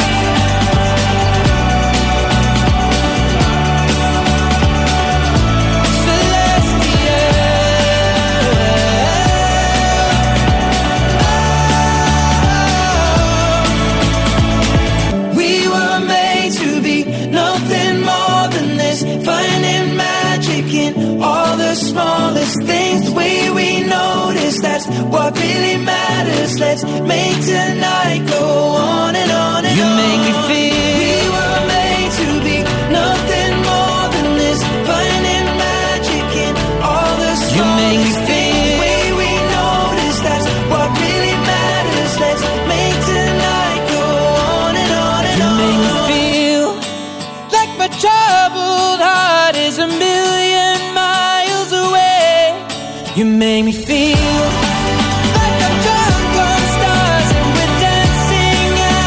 We were made to be nothing more than this, finding magic in all the smallest things. The way we notice, that's what really matters. Let's make tonight go on and on and you on. You make me feel we were made to be nothing more than this, finding magic in all the smallest you make me feel things. The way we notice, that's what really matters. Let's make tonight go on and on and you on. You make me feel like my troubled heart is a million miles away. You make me feel like I'm drunk on stars and we're dancing out.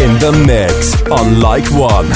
In the mix on Like One.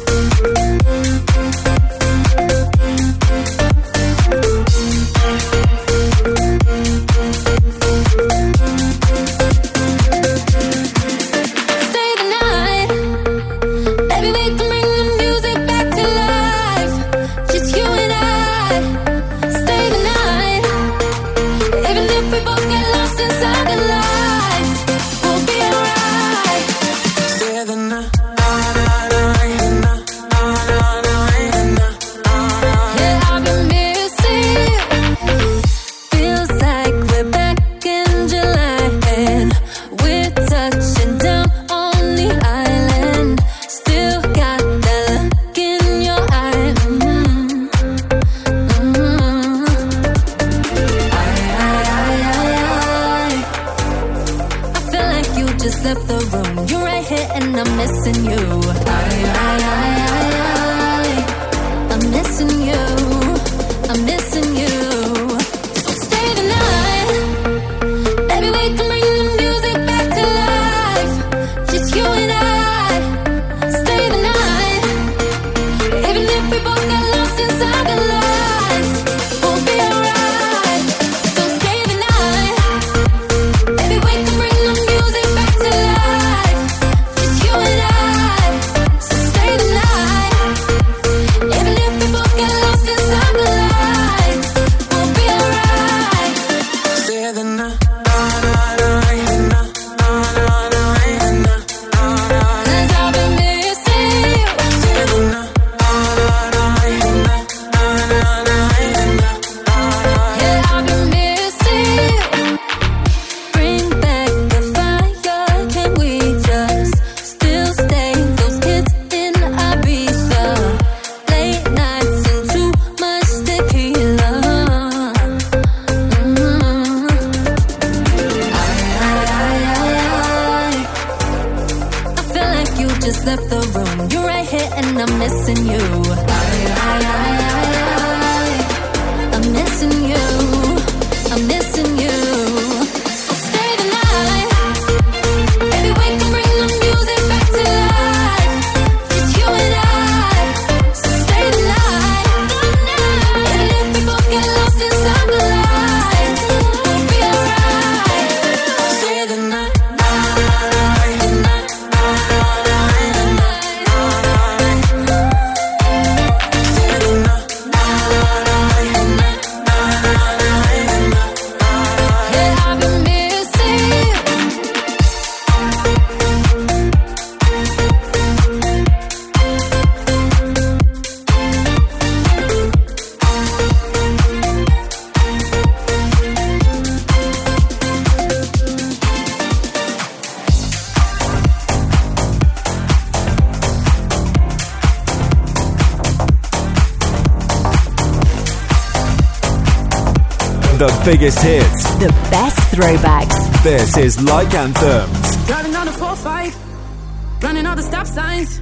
The biggest hits. The best throwbacks. This is Like Anthems. Driving on the four five, running all the stop signs.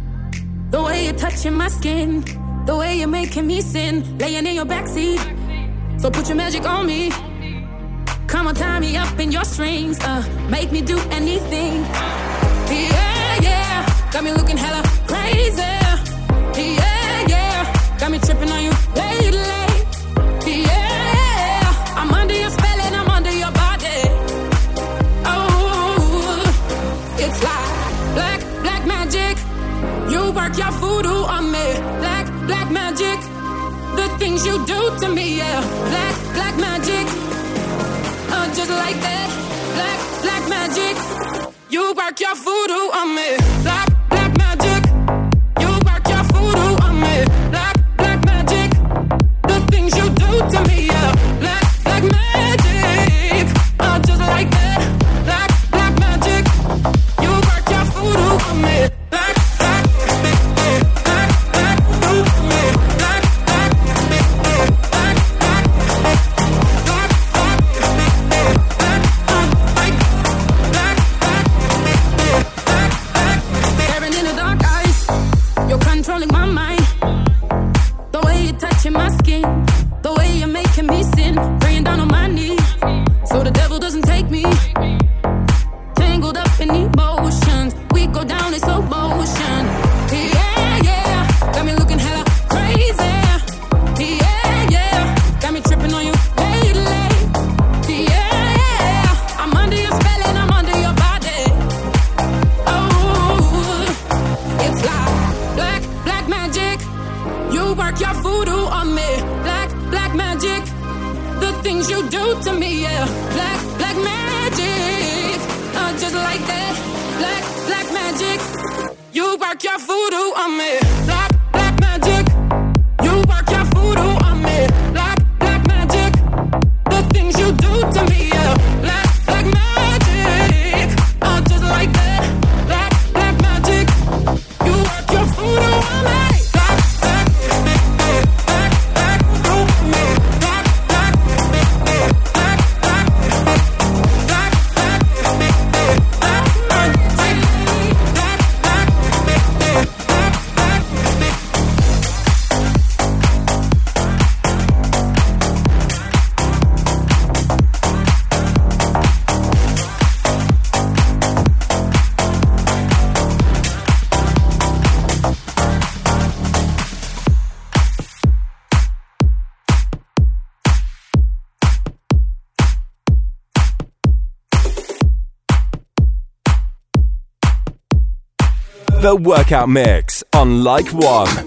The way you're touching my skin, the way you're making me sin, laying in your backseat. So put your magic on me. Come on, tie me up in your strings. Uh, make me do anything. Yeah, yeah, got me looking hella crazy. Yeah, yeah, got me tripping on you lately. Work your voodoo on me, black, black magic. The things you do to me, yeah, black, black magic. Uh, just like that, black, black magic. You work your voodoo on me, black, black magic. You work your voodoo on me, black, black magic. The things you do to me, yeah, black, black magic. Uh, just like that, black, black magic. You work your voodoo on me, black. work your voodoo on me. Black, black magic. The things you do to me, yeah. Black, black magic. Uh, just like that. Black, black magic. You work your voodoo on me. Black, black magic. You work your voodoo on me. Black, black magic. The things you do to me, yeah. Black, black magic. Uh, just like that. Black, black magic. You work your voodoo on me. Black, black, black, black, black, on me. Black, black, black, black, black, black, black, black, The Workout Mix on Like One.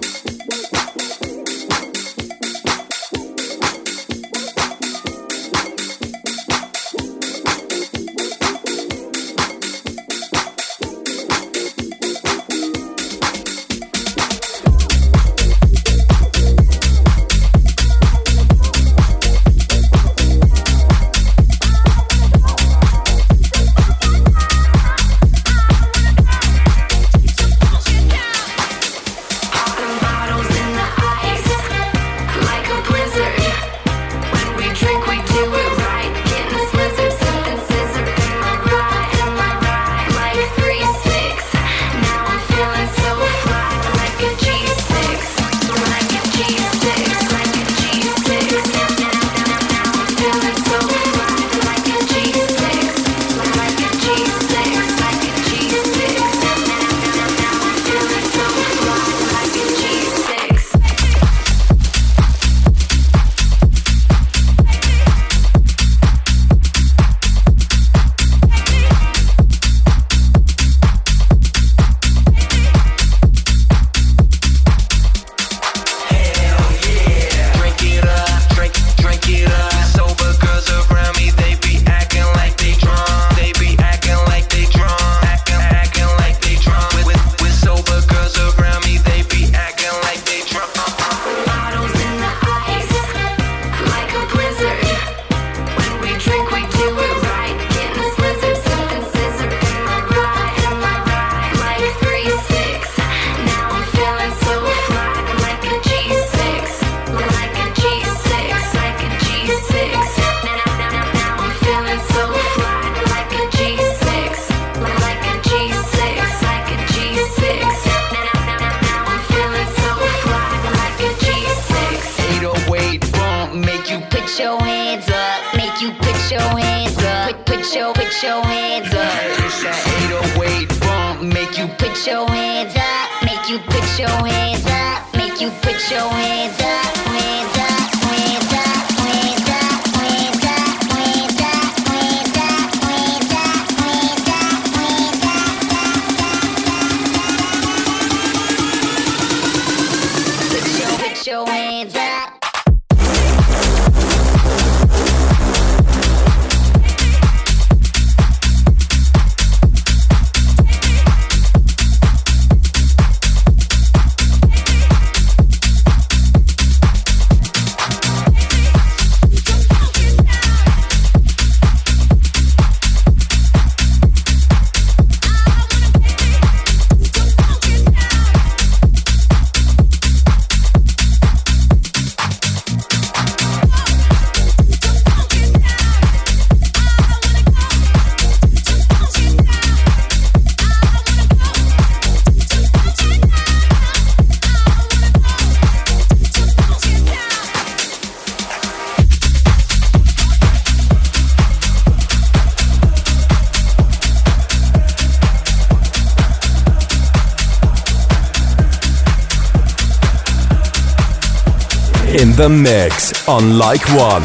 In the mix on Like One.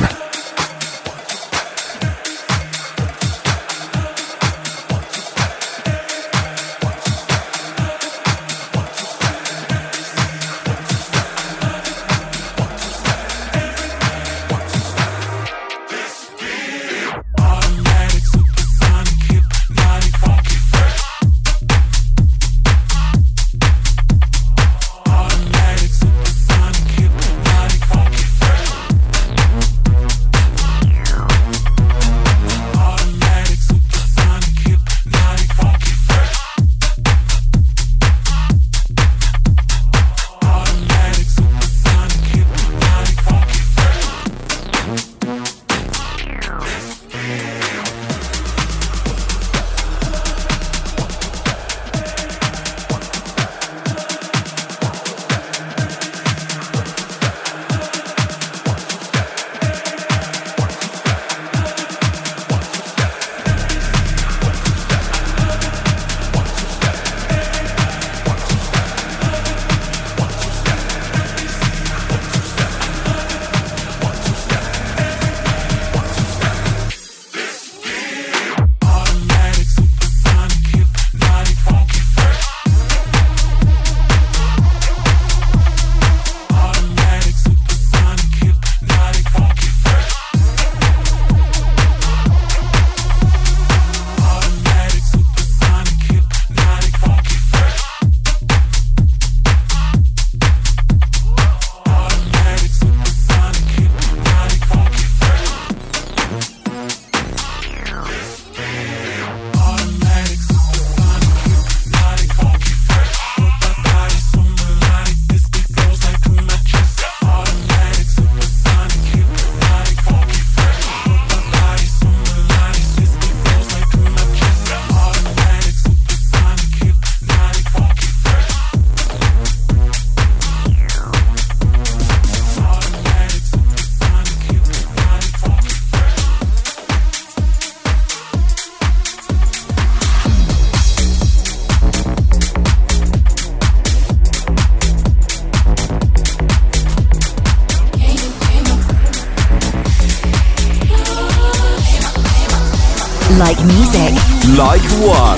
Like music. Like one.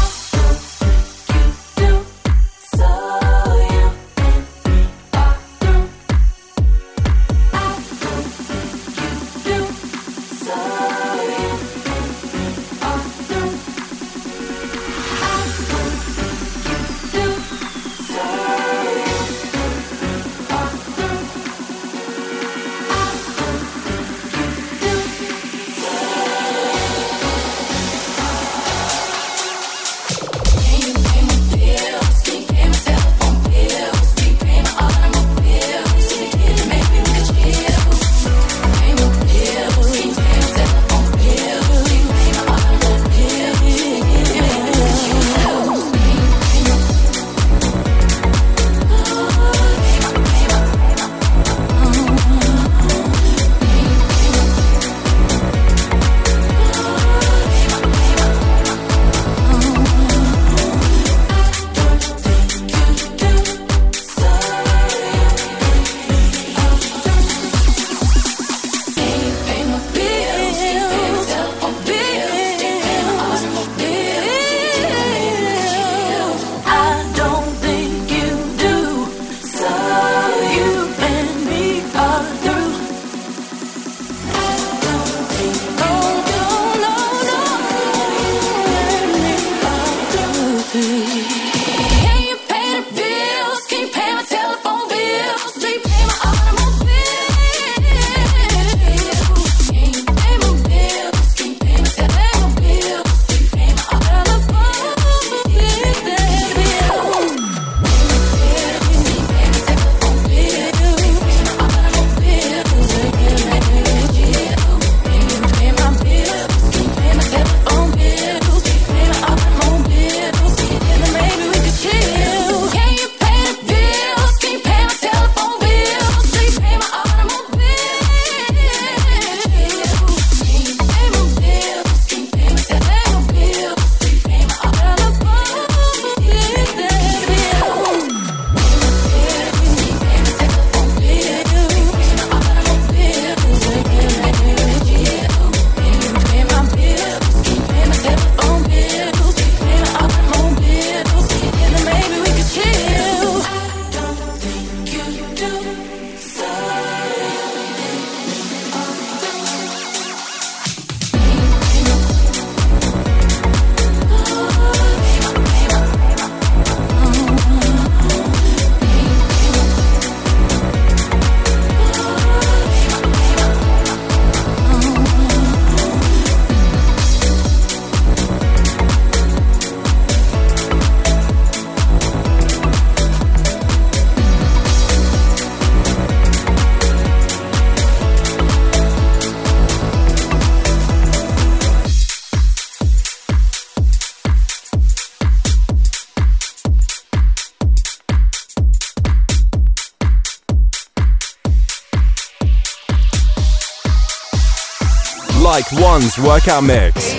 Like One's workout mix.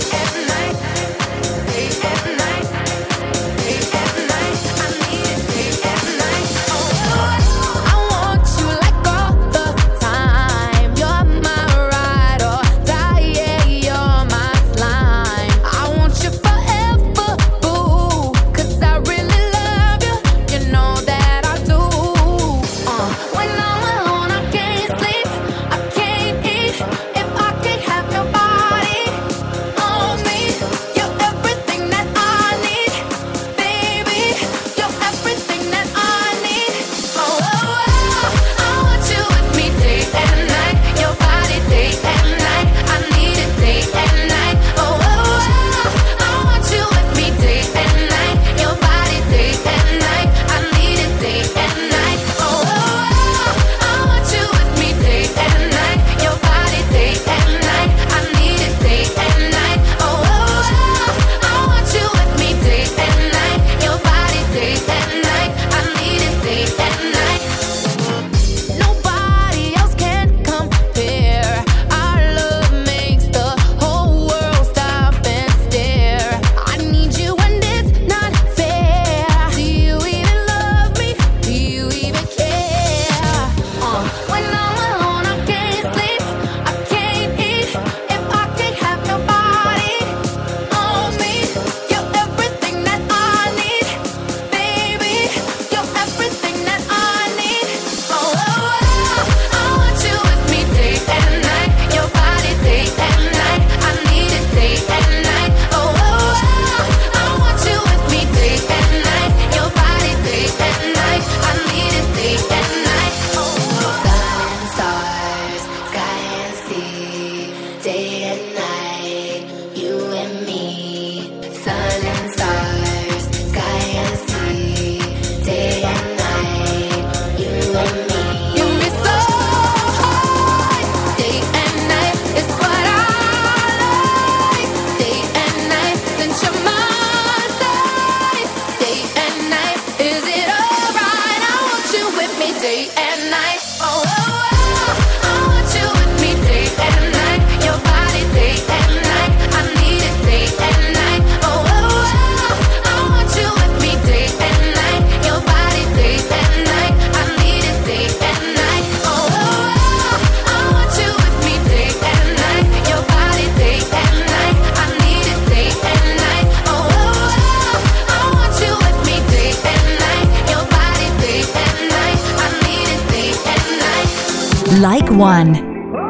Oh Like One.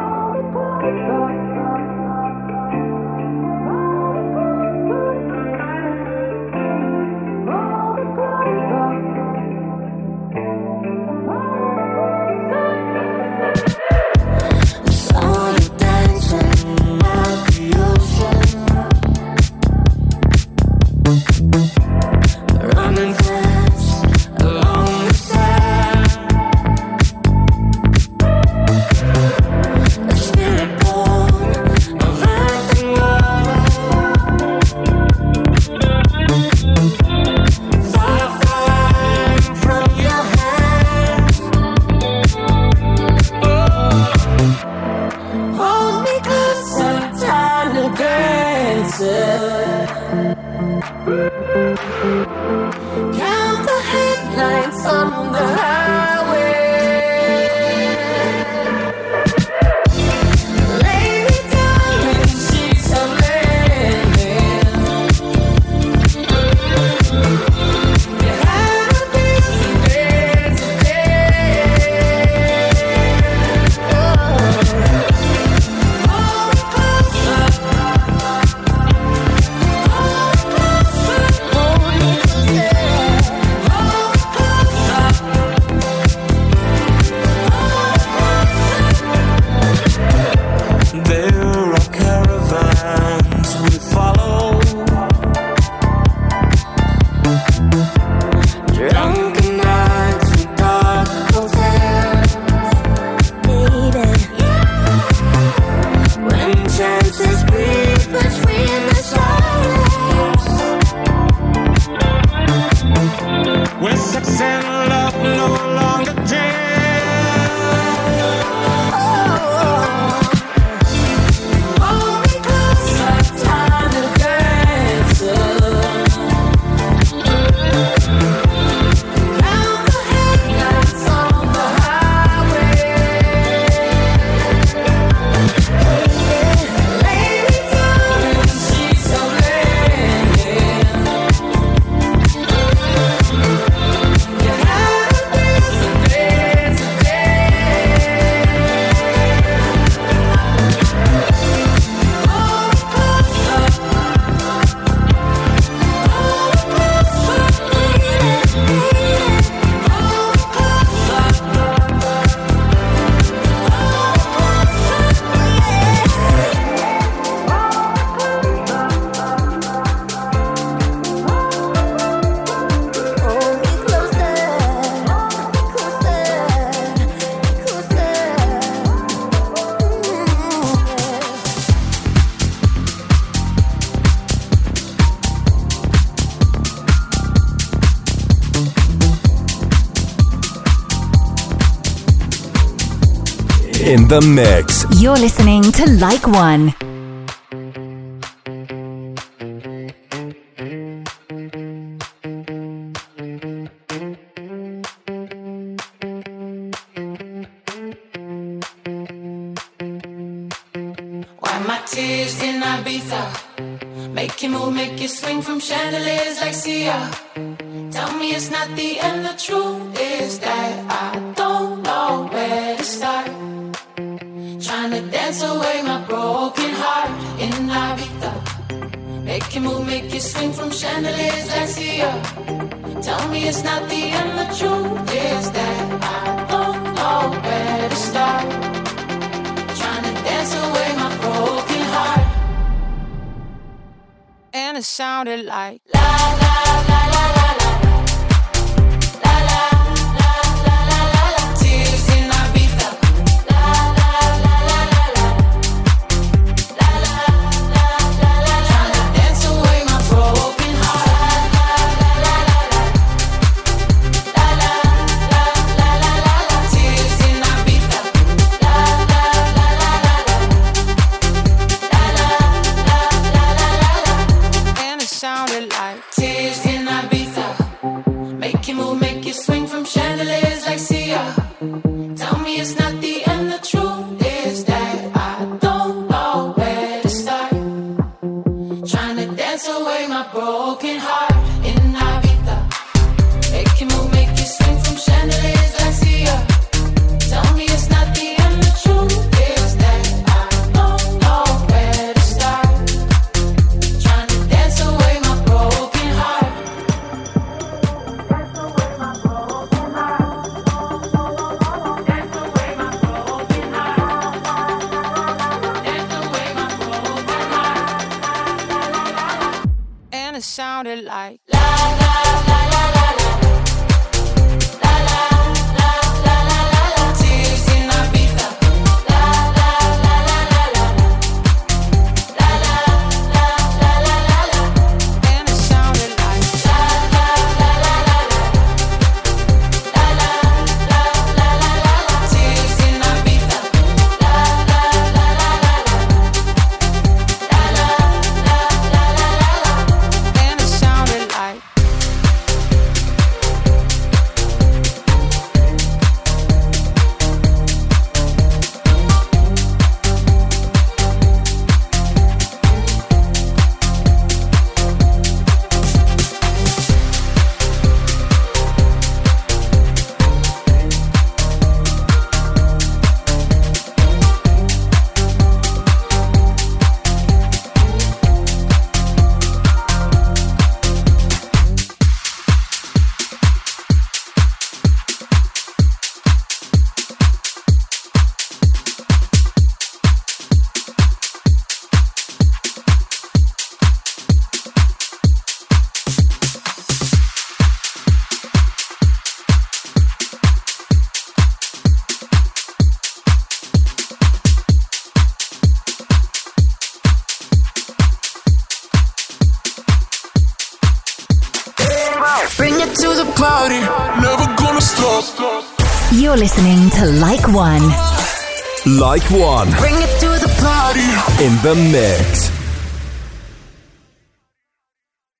In the mix. You're listening to Like One. Why my tears in Ibiza make you move, make you swing from chandeliers like Sia. Tell me it's not the end, the truth is that I don't know where to start. Trying to dance away my broken heart in Ibiza. Make you move, make you swing from chandeliers like Sia. Tell me it's not the end, the truth is that I don't know where to start. Trying to dance away my broken heart. And it sounded like la la la la la la. Sounded like tears in Ibiza. Bring it to the party, never gonna stop. You're listening to Like One. Like One. Bring it to the party. In the mix.